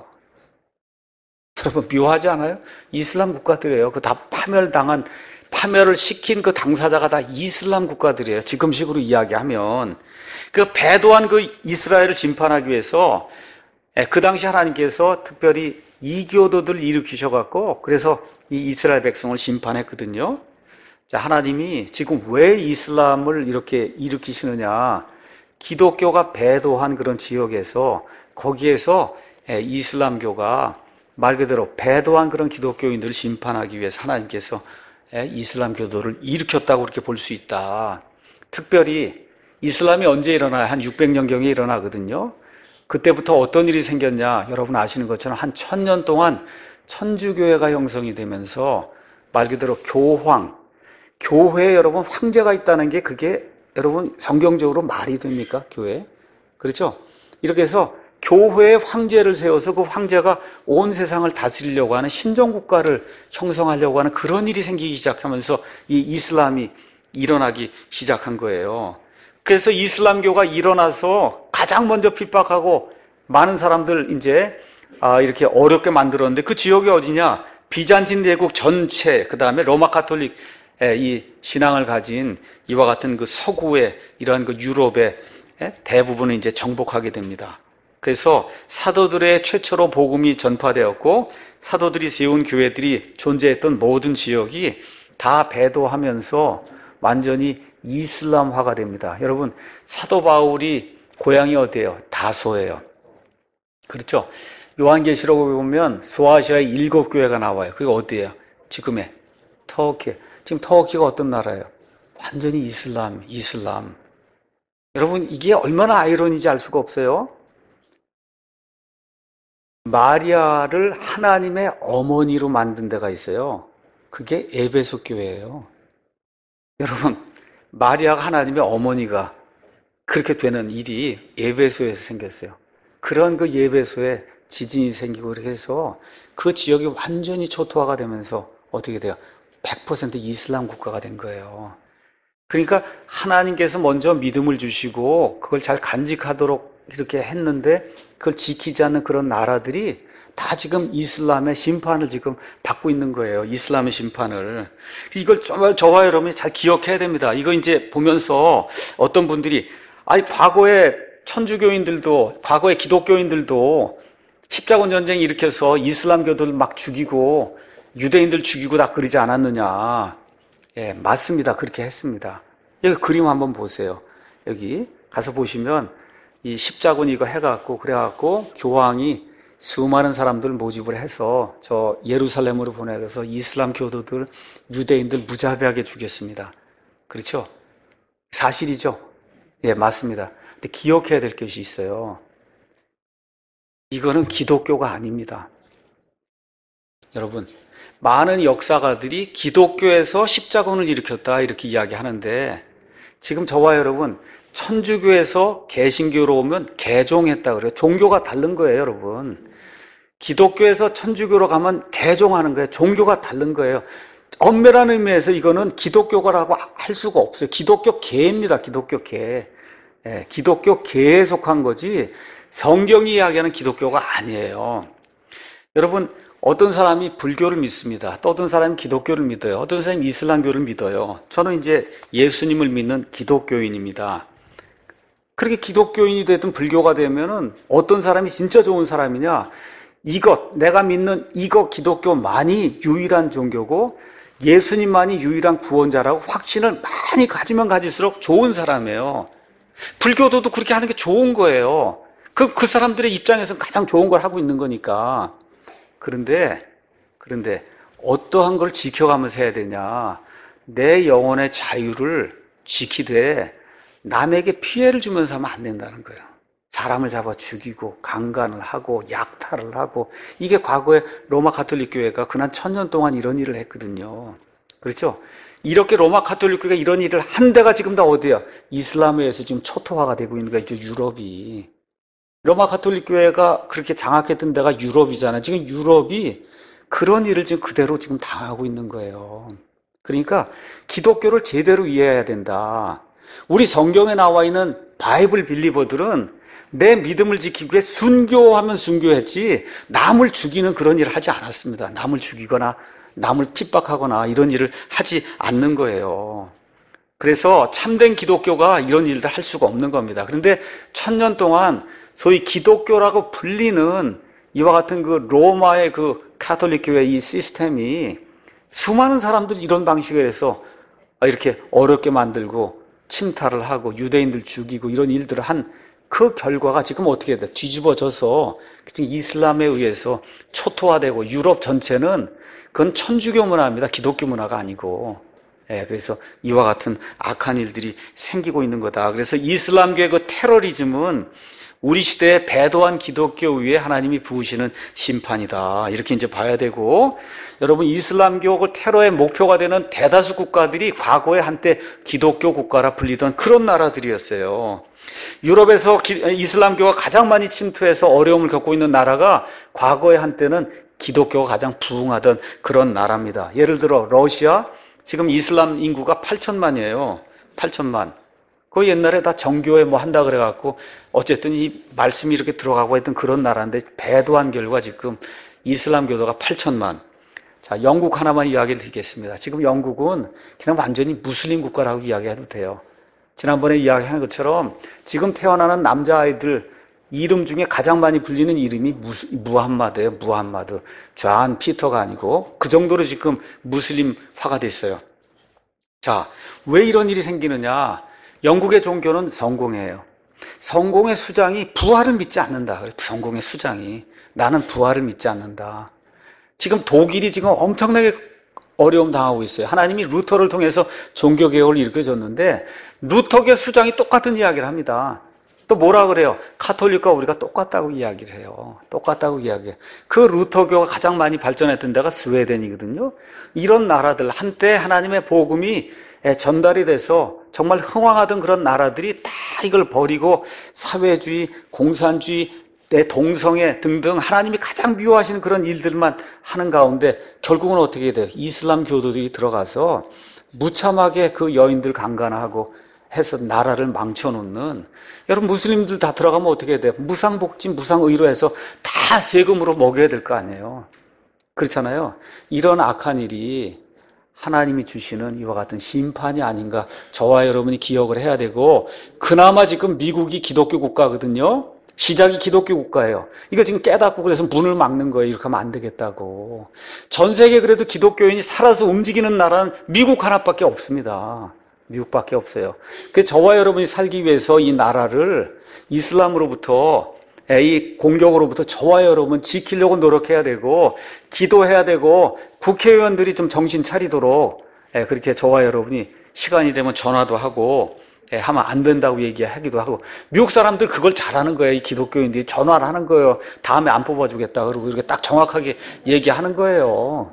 여러분, 묘하지 않아요? 이슬람 국가들이에요. 그 다 파멸당한, 파멸을 시킨 그 당사자가 다 이슬람 국가들이에요. 지금식으로 이야기하면. 그 배도한 그 이스라엘을 심판하기 위해서 그 당시 하나님께서 특별히 이교도들을 일으키셔갖고 그래서 이 이스라엘 백성을 심판했거든요. 자, 하나님이 지금 왜 이슬람을 이렇게 일으키시느냐. 기독교가 배도한 그런 지역에서 거기에서 이슬람교가 말 그대로 배도한 그런 기독교인들을 심판하기 위해서 하나님께서 이슬람 교도를 일으켰다고 그렇게 볼 수 있다. 특별히 이슬람이 언제 일어나요? 한 육백 년경에 일어나거든요. 그때부터 어떤 일이 생겼냐? 여러분 아시는 것처럼 한 천년 동안 천주교회가 형성이 되면서 말 그대로 교황, 교회에 여러분 황제가 있다는 게 그게 여러분 성경적으로 말이 됩니까? 교회? 그렇죠? 이렇게 해서 교회에 황제를 세워서 그 황제가 온 세상을 다스리려고 하는 신정국가를 형성하려고 하는 그런 일이 생기기 시작하면서 이 이슬람이 일어나기 시작한 거예요. 그래서 이슬람교가 일어나서 가장 먼저 핍박하고 많은 사람들 이제 이렇게 어렵게 만들었는데 그 지역이 어디냐? 비잔틴 대국 전체, 그 다음에 로마 카톨릭 이 신앙을 가진 이와 같은 그 서구의 이러한 그 유럽의 대부분을 이제 정복하게 됩니다. 그래서 사도들의 최초로 복음이 전파되었고 사도들이 세운 교회들이 존재했던 모든 지역이 다 배도하면서 완전히 이슬람화가 됩니다. 여러분, 사도 바울이 고향이 어디예요? 다소예요. 그렇죠? 요한계시록에 보면 소아시아의 일곱 교회가 나와요. 그게 어디예요? 지금의 터키. 지금 터키가 어떤 나라예요? 완전히 이슬람, 이슬람. 여러분, 이게 얼마나 아이러니인지 알 수가 없어요. 마리아를 하나님의 어머니로 만든 데가 있어요. 그게 에베소 교회예요. 여러분, 마리아가 하나님의 어머니가 그렇게 되는 일이 에베소에서 생겼어요. 그런 그 에베소에 지진이 생기고 이렇게 해서 그 지역이 완전히 초토화가 되면서 어떻게 돼요? 백 퍼센트 이슬람 국가가 된 거예요. 그러니까 하나님께서 먼저 믿음을 주시고 그걸 잘 간직하도록 이렇게 했는데 그걸 지키지 않는 그런 나라들이 다 지금 이슬람의 심판을 지금 받고 있는 거예요. 이슬람의 심판을. 이걸 정말 저와 여러분이 잘 기억해야 됩니다. 이거 이제 보면서 어떤 분들이 아니 과거에 천주교인들도 과거에 기독교인들도 십자군 전쟁 일으켜서 이슬람교들 막 죽이고 유대인들 죽이고 다 그러지 않았느냐. 예, 맞습니다. 그렇게 했습니다. 여기 그림 한번 보세요. 여기 가서 보시면 이 십자군 이거 해갖고 그래갖고 교황이 수많은 사람들 모집을 해서 저 예루살렘으로 보내서 이슬람 교도들, 유대인들 무자비하게 죽였습니다. 그렇죠? 사실이죠? 예, 맞습니다. 근데 기억해야 될 것이 있어요. 이거는 기독교가 아닙니다. 여러분, 많은 역사가들이 기독교에서 십자군을 일으켰다 이렇게 이야기하는데 지금 저와 여러분 천주교에서 개신교로 오면 개종했다 그래요. 종교가 다른 거예요, 여러분. 기독교에서 천주교로 가면 개종하는 거예요. 종교가 다른 거예요. 엄밀한 의미에서 이거는 기독교가라고 할 수가 없어요. 기독교 계입니다. 기독교 계. 예, 기독교 계에 속한 거지 성경이 이야기하는 기독교가 아니에요. 여러분, 어떤 사람이 불교를 믿습니다. 또 어떤 사람이 기독교를 믿어요. 어떤 사람이 이슬람교를 믿어요. 저는 이제 예수님을 믿는 기독교인입니다. 그렇게 기독교인이 되든 불교가 되면은 어떤 사람이 진짜 좋은 사람이냐? 이것, 내가 믿는 이것 기독교만이 유일한 종교고 예수님만이 유일한 구원자라고 확신을 많이 가지면 가질수록 좋은 사람이에요. 불교도도 그렇게 하는 게 좋은 거예요. 그, 그 사람들의 입장에서는 가장 좋은 걸 하고 있는 거니까. 그런데, 그런데 어떠한 걸 지켜가면서 해야 되냐? 내 영혼의 자유를 지키되 남에게 피해를 주면서 하면 안 된다는 거예요. 사람을 잡아 죽이고 강간을 하고 약탈을 하고 이게 과거에 로마 가톨릭 교회가 그난 천년 동안 이런 일을 했거든요. 그렇죠? 이렇게 로마 가톨릭 교회가 이런 일을 한 데가 지금 다 어디야? 이슬람에 의해서 지금 초토화가 되고 있는 거야, 이제 유럽이. 로마 가톨릭 교회가 그렇게 장악했던 데가 유럽이잖아요. 지금 유럽이 그런 일을 지금 그대로 지금 당하고 있는 거예요. 그러니까 기독교를 제대로 이해해야 된다. 우리 성경에 나와 있는 바이블 빌리버들은 내 믿음을 지키기 위해 순교하면 순교했지 남을 죽이는 그런 일을 하지 않았습니다. 남을 죽이거나 남을 핍박하거나 이런 일을 하지 않는 거예요. 그래서 참된 기독교가 이런 일들 할 수가 없는 겁니다. 그런데 천년 동안 소위 기독교라고 불리는 이와 같은 그 로마의 그 가톨릭 교회 이 시스템이 수많은 사람들이 이런 방식으로 해서 이렇게 어렵게 만들고 침탈을 하고 유대인들 죽이고 이런 일들을 한 그 결과가 지금 어떻게 돼? 뒤집어져서 지금 이슬람에 의해서 초토화되고 유럽 전체는 그건 천주교 문화입니다. 기독교 문화가 아니고. 예, 그래서 이와 같은 악한 일들이 생기고 있는 거다. 그래서 이슬람교의 그 테러리즘은 우리 시대에 배도한 기독교 위에 하나님이 부으시는 심판이다. 이렇게 이제 봐야 되고, 여러분 이슬람교 그 테러의 목표가 되는 대다수 국가들이 과거에 한때 기독교 국가라 불리던 그런 나라들이었어요. 유럽에서 기, 이슬람교가 가장 많이 침투해서 어려움을 겪고 있는 나라가 과거에 한때는 기독교가 가장 부흥하던 그런 나라입니다. 예를 들어 러시아, 지금 이슬람 인구가 팔천만이에요. 팔천만. 그 옛날에 다 정교회 뭐 한다 그래갖고 어쨌든 이 말씀이 이렇게 들어가고 했던 그런 나라인데 배도한 결과 지금 이슬람 교도가 팔천만. 자, 영국 하나만 이야기를 드리겠습니다. 지금 영국은 그냥 완전히 무슬림 국가라고 이야기해도 돼요. 지난번에 이야기한 것처럼 지금 태어나는 남자아이들 이름 중에 가장 많이 불리는 이름이 무스, 무함마드예요. 무함마드. 존 피터가 아니고 그 정도로 지금 무슬림화가 됐어요. 자, 왜 이런 일이 생기느냐? 영국의 종교는 성공이에요. 성공의 수장이 부활을 믿지 않는다. 성공의 수장이 나는 부활을 믿지 않는다. 지금 독일이 지금 엄청나게 어려움 당하고 있어요. 하나님이 루터를 통해서 종교개혁을 일으켜줬는데 루터계 수장이 똑같은 이야기를 합니다. 또 뭐라 그래요? 카톨릭과 우리가 똑같다고 이야기를 해요. 똑같다고 이야기해요. 그 루터교가 가장 많이 발전했던 데가 스웨덴이거든요. 이런 나라들, 한때 하나님의 복음이 전달이 돼서 정말 흥왕하던 그런 나라들이 다 이걸 버리고 사회주의, 공산주의, 내 동성애 등등 하나님이 가장 미워하시는 그런 일들만 하는 가운데 결국은 어떻게 돼요? 이슬람 교도들이 들어가서 무참하게 그 여인들 강간하고 해서 나라를 망쳐놓는, 여러분 무슬림들 다 들어가면 어떻게 돼요? 무상복지, 무상의로 해서 다 세금으로 먹여야 될 거 아니에요. 그렇잖아요. 이런 악한 일이 하나님이 주시는 이와 같은 심판이 아닌가 저와 여러분이 기억을 해야 되고, 그나마 지금 미국이 기독교 국가거든요. 시작이 기독교 국가예요. 이거 지금 깨닫고 그래서 문을 막는 거예요. 이렇게 하면 안 되겠다고. 전 세계 그래도 기독교인이 살아서 움직이는 나라는 미국 하나밖에 없습니다. 미국밖에 없어요. 그래서 저와 여러분이 살기 위해서 이 나라를 이슬람으로부터, 이 공격으로부터 저와 여러분 지키려고 노력해야 되고, 기도해야 되고, 국회의원들이 좀 정신 차리도록 그렇게 저와 여러분이 시간이 되면 전화도 하고 하면 안 된다고 얘기하기도 하고. 미국 사람들 그걸 잘하는 거예요. 이 기독교인들이 전화를 하는 거예요. 다음에 안 뽑아주겠다 그러고 이렇게 딱 정확하게 얘기하는 거예요.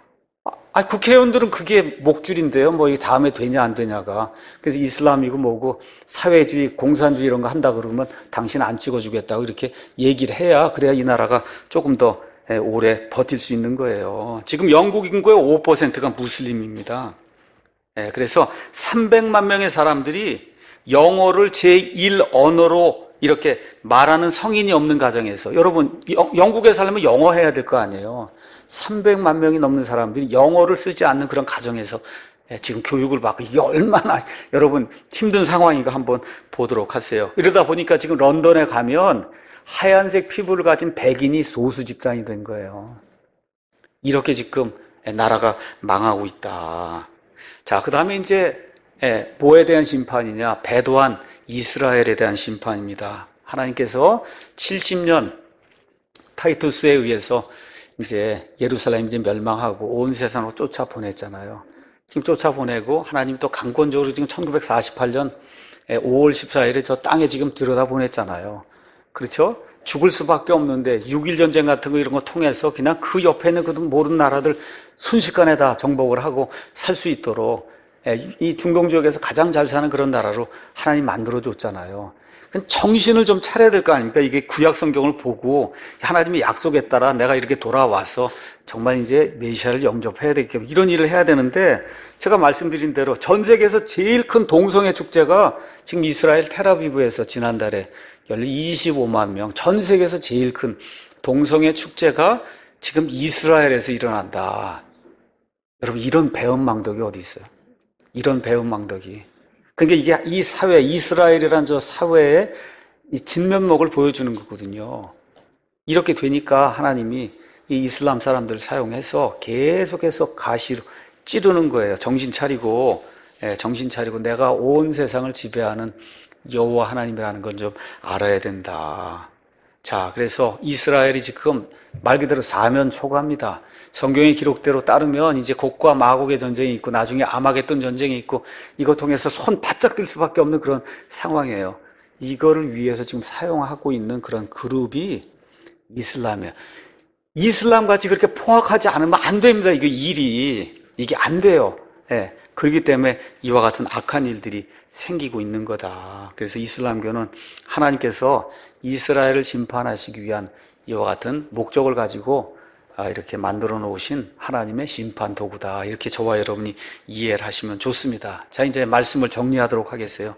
아, 국회의원들은 그게 목줄인데요. 뭐, 이 다음에 되냐, 안 되냐가. 그래서 이슬람이고 뭐고, 사회주의, 공산주의 이런 거 한다 그러면 당신 안 찍어주겠다고 이렇게 얘기를 해야, 그래야 이 나라가 조금 더 오래 버틸 수 있는 거예요. 지금 영국 인구의 오 퍼센트가 무슬림입니다. 그래서 삼백만 명의 사람들이 영어를 제일 언어로 이렇게 말하는 성인이 없는 가정에서, 여러분, 영국에 살려면 영어 해야 될 거 아니에요. 삼백만 명이 넘는 사람들이 영어를 쓰지 않는 그런 가정에서 지금 교육을 받고, 이게 얼마나 여러분 힘든 상황인가 한번 보도록 하세요. 이러다 보니까 지금 런던에 가면 하얀색 피부를 가진 백인이 소수 집단이 된 거예요. 이렇게 지금 나라가 망하고 있다. 자, 그 다음에 이제 뭐에 대한 심판이냐? 배도한 이스라엘에 대한 심판입니다. 하나님께서 칠십 년 타이투스에 의해서 이제 예루살렘 이제 멸망하고 온 세상으로 쫓아 보냈잖아요. 지금 쫓아 보내고 하나님이 또 강권적으로 지금 천구백사십팔 년 오월 십사일에 저 땅에 지금 들여다 보냈잖아요. 그렇죠? 죽을 수밖에 없는데 육일 전쟁 같은 거 이런 거 통해서 그냥 그 옆에 있는 그 모든 나라들 순식간에 다 정복을 하고 살 수 있도록 이 중동 지역에서 가장 잘 사는 그런 나라로 하나님 만들어줬잖아요. 정신을 좀 차려야 될 거 아닙니까? 이게 구약 성경을 보고 하나님의 약속에 따라 내가 이렇게 돌아와서 정말 이제 메시아를 영접해야 되겠고 이런 일을 해야 되는데, 제가 말씀드린 대로 전 세계에서 제일 큰 동성애 축제가 지금 이스라엘 텔아비브에서 지난달에 열린 이십오만 명, 전 세계에서 제일 큰 동성애 축제가 지금 이스라엘에서 일어난다. 여러분, 이런 배은망덕이 어디 있어요? 이런 배은망덕이. 그러니까 이게 이 사회, 이스라엘이라는 저 사회의 이 진면목을 보여주는 거거든요. 이렇게 되니까 하나님이 이 이슬람 사람들을 사용해서 계속해서 가시로 찌르는 거예요. 정신 차리고, 예, 정신 차리고 내가 온 세상을 지배하는 여호와 하나님이라는 건 좀 알아야 된다. 자, 그래서 이스라엘이 지금 말 그대로 사면초가입니다. 성경의 기록대로 따르면 이제 곡과 마곡의 전쟁이 있고 나중에 아마겟돈 전쟁이 있고 이거 통해서 손 바짝 들 수밖에 없는 그런 상황이에요. 이거를 위해서 지금 사용하고 있는 그런 그룹이 이슬람이에요. 이슬람 같이 그렇게 포악하지 않으면 안 됩니다. 이게 일이. 이게 안 돼요. 예. 그렇기 때문에 이와 같은 악한 일들이 생기고 있는 거다. 그래서 이슬람교는 하나님께서 이스라엘을 심판하시기 위한 이와 같은 목적을 가지고 이렇게 만들어 놓으신 하나님의 심판 도구다. 이렇게 저와 여러분이 이해를 하시면 좋습니다. 자, 이제 말씀을 정리하도록 하겠어요.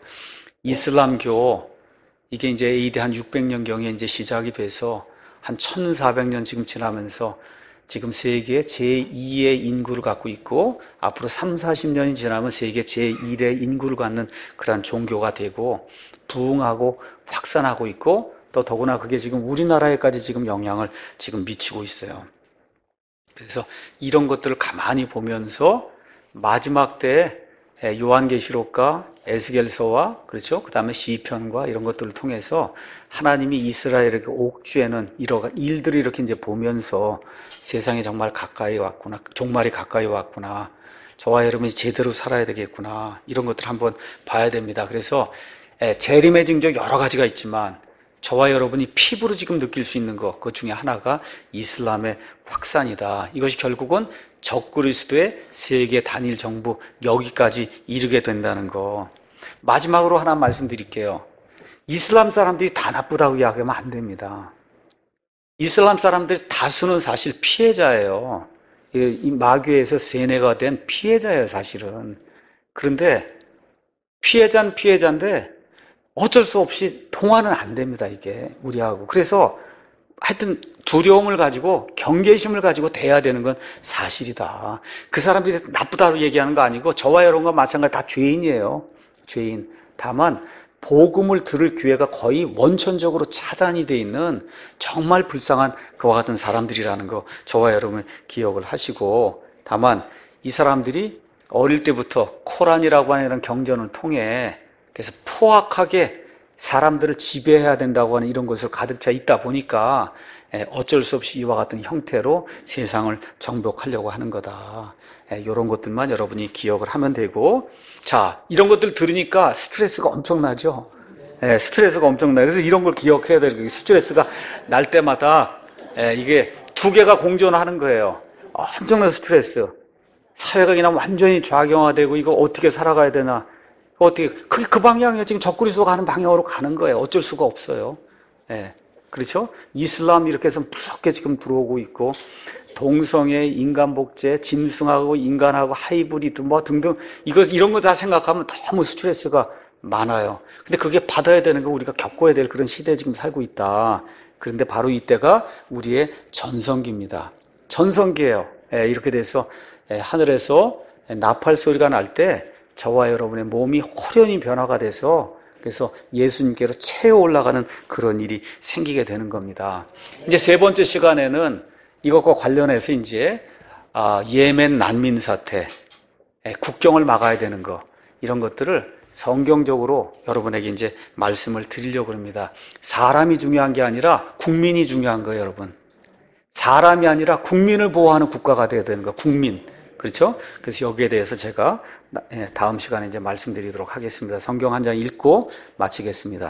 이슬람교, 이게 이제 에이디 한 육백 년경에 이제 시작이 돼서 한 천사백 년 지금 지나면서 지금 세계 제이의 인구를 갖고 있고 앞으로 삼사십 년이 지나면 세계 제일의 인구를 갖는 그런 종교가 되고 부흥하고 확산하고 있고 또 더구나 그게 지금 우리나라에까지 지금 영향을 지금 미치고 있어요. 그래서 이런 것들을 가만히 보면서 마지막 때 요한계시록과 에스겔서와 그렇죠? 그 다음에 시편과 이런 것들을 통해서 하나님이 이스라엘에게 옥죄는 이런 일들을 이렇게 이제 보면서 세상에 정말 가까이 왔구나, 종말이 가까이 왔구나, 저와 여러분이 제대로 살아야 되겠구나, 이런 것들을 한번 봐야 됩니다. 그래서 재림의 징조 여러 가지가 있지만 저와 여러분이 피부로 지금 느낄 수 있는 것, 그 중에 하나가 이슬람의 확산이다. 이것이 결국은 적그리스도의 세계 단일 정부 여기까지 이르게 된다는 거. 마지막으로 하나 말씀드릴게요. 이슬람 사람들이 다 나쁘다고 이야기하면 안 됩니다. 이슬람 사람들 다수는 사실 피해자예요. 이 마귀에서 세뇌가 된 피해자예요, 사실은. 그런데 피해자는 피해자인데 어쩔 수 없이 통화는 안 됩니다, 이게 우리하고. 그래서 하여튼 두려움을 가지고 경계심을 가지고 대해야 되는 건 사실이다. 그 사람들이 나쁘다고 얘기하는 거 아니고 저와 여러분과 마찬가지 다 죄인이에요. 죄인. 다만 복음을 들을 기회가 거의 원천적으로 차단이 돼 있는 정말 불쌍한 그와 같은 사람들이라는 거 저와 여러분 기억을 하시고, 다만 이 사람들이 어릴 때부터 코란이라고 하는 이런 경전을 통해 그래서 포악하게 사람들을 지배해야 된다고 하는 이런 것을 가득 차 있다 보니까 어쩔 수 없이 이와 같은 형태로 세상을 정복하려고 하는 거다. 이런 것들만 여러분이 기억을 하면 되고, 자, 이런 것들 들으니까 스트레스가 엄청나죠. 예, 스트레스가 엄청나요. 그래서 이런 걸 기억해야 돼요. 스트레스가 날 때마다 예, 이게 두 개가 공존하는 거예요. 엄청난 스트레스. 사회가 그냥 완전히 좌경화되고 이거 어떻게 살아가야 되나. 어떻게 그, 그 방향에 지금 적그리스도가 가는 방향으로 가는 거예요. 어쩔 수가 없어요. 예, 그렇죠? 이슬람 이렇게 해서 무섭게 지금 들어오고 있고, 동성애, 인간 복제, 짐승하고 인간하고 하이브리드 뭐 등등 이거 이런 거 다 생각하면 너무 스트레스가 많아요. 근데 그게 받아야 되는 거, 우리가 겪어야 될 그런 시대에 지금 살고 있다. 그런데 바로 이때가 우리의 전성기입니다. 전성기예요. 예, 이렇게 돼서 예, 하늘에서 나팔 소리가 날 때 저와 여러분의 몸이 호련히 변화가 돼서 그래서 예수님께로 채워 올라가는 그런 일이 생기게 되는 겁니다. 이제 세 번째 시간에는 이것과 관련해서 이제 예멘 난민 사태, 국경을 막아야 되는 거, 이런 것들을 성경적으로 여러분에게 이제 말씀을 드리려고 합니다. 사람이 중요한 게 아니라 국민이 중요한 거예요, 여러분. 사람이 아니라 국민을 보호하는 국가가 돼야 되는 거, 국민. 그렇죠? 그래서 여기에 대해서 제가 다음 시간에 이제 말씀드리도록 하겠습니다. 성경 한 장 읽고 마치겠습니다.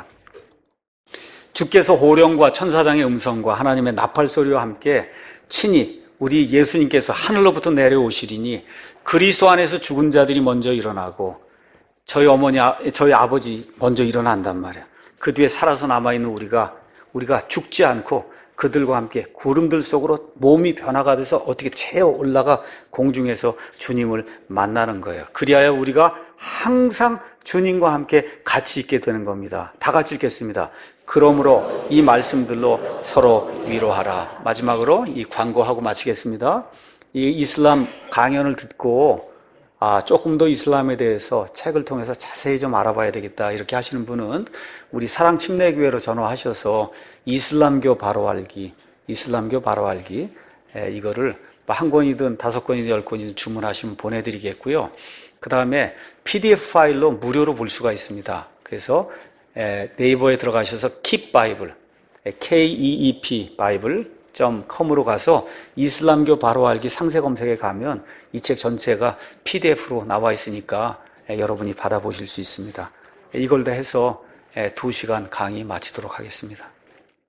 주께서 호령과 천사장의 음성과 하나님의 나팔 소리와 함께 친히 우리 예수님께서 하늘로부터 내려오시리니 그리스도 안에서 죽은 자들이 먼저 일어나고 저희 어머니, 저희 아버지 먼저 일어난단 말이에요. 그 뒤에 살아서 남아있는 우리가 우리가 죽지 않고 그들과 함께 구름들 속으로 몸이 변화가 돼서 어떻게 채워 올라가 공중에서 주님을 만나는 거예요. 그리하여 우리가 항상 주님과 함께 같이 있게 되는 겁니다. 다 같이 읽겠습니다. 그러므로 이 말씀들로 서로 위로하라. 마지막으로 이 광고하고 마치겠습니다. 이 이슬람 강연을 듣고 아, 조금 더 이슬람에 대해서 책을 통해서 자세히 좀 알아봐야 되겠다 이렇게 하시는 분은 우리 사랑침례교회로 전화하셔서 이슬람교 바로 알기, 이슬람교 바로 알기 에, 이거를 한 권이든 다섯 권이든 열 권이든 주문하시면 보내드리겠고요. 그 다음에 피디에프 파일로 무료로 볼 수가 있습니다. 그래서 에, 네이버에 들어가셔서 Keep Bible, 케이 이 이 피 바이블 닷컴으로 가서 이슬람교 바로 알기 상세 검색에 가면 이 책 전체가 피디에프로 나와 있으니까 여러분이 받아보실 수 있습니다. 이걸 다 해서 두 시간 강의 마치도록 하겠습니다.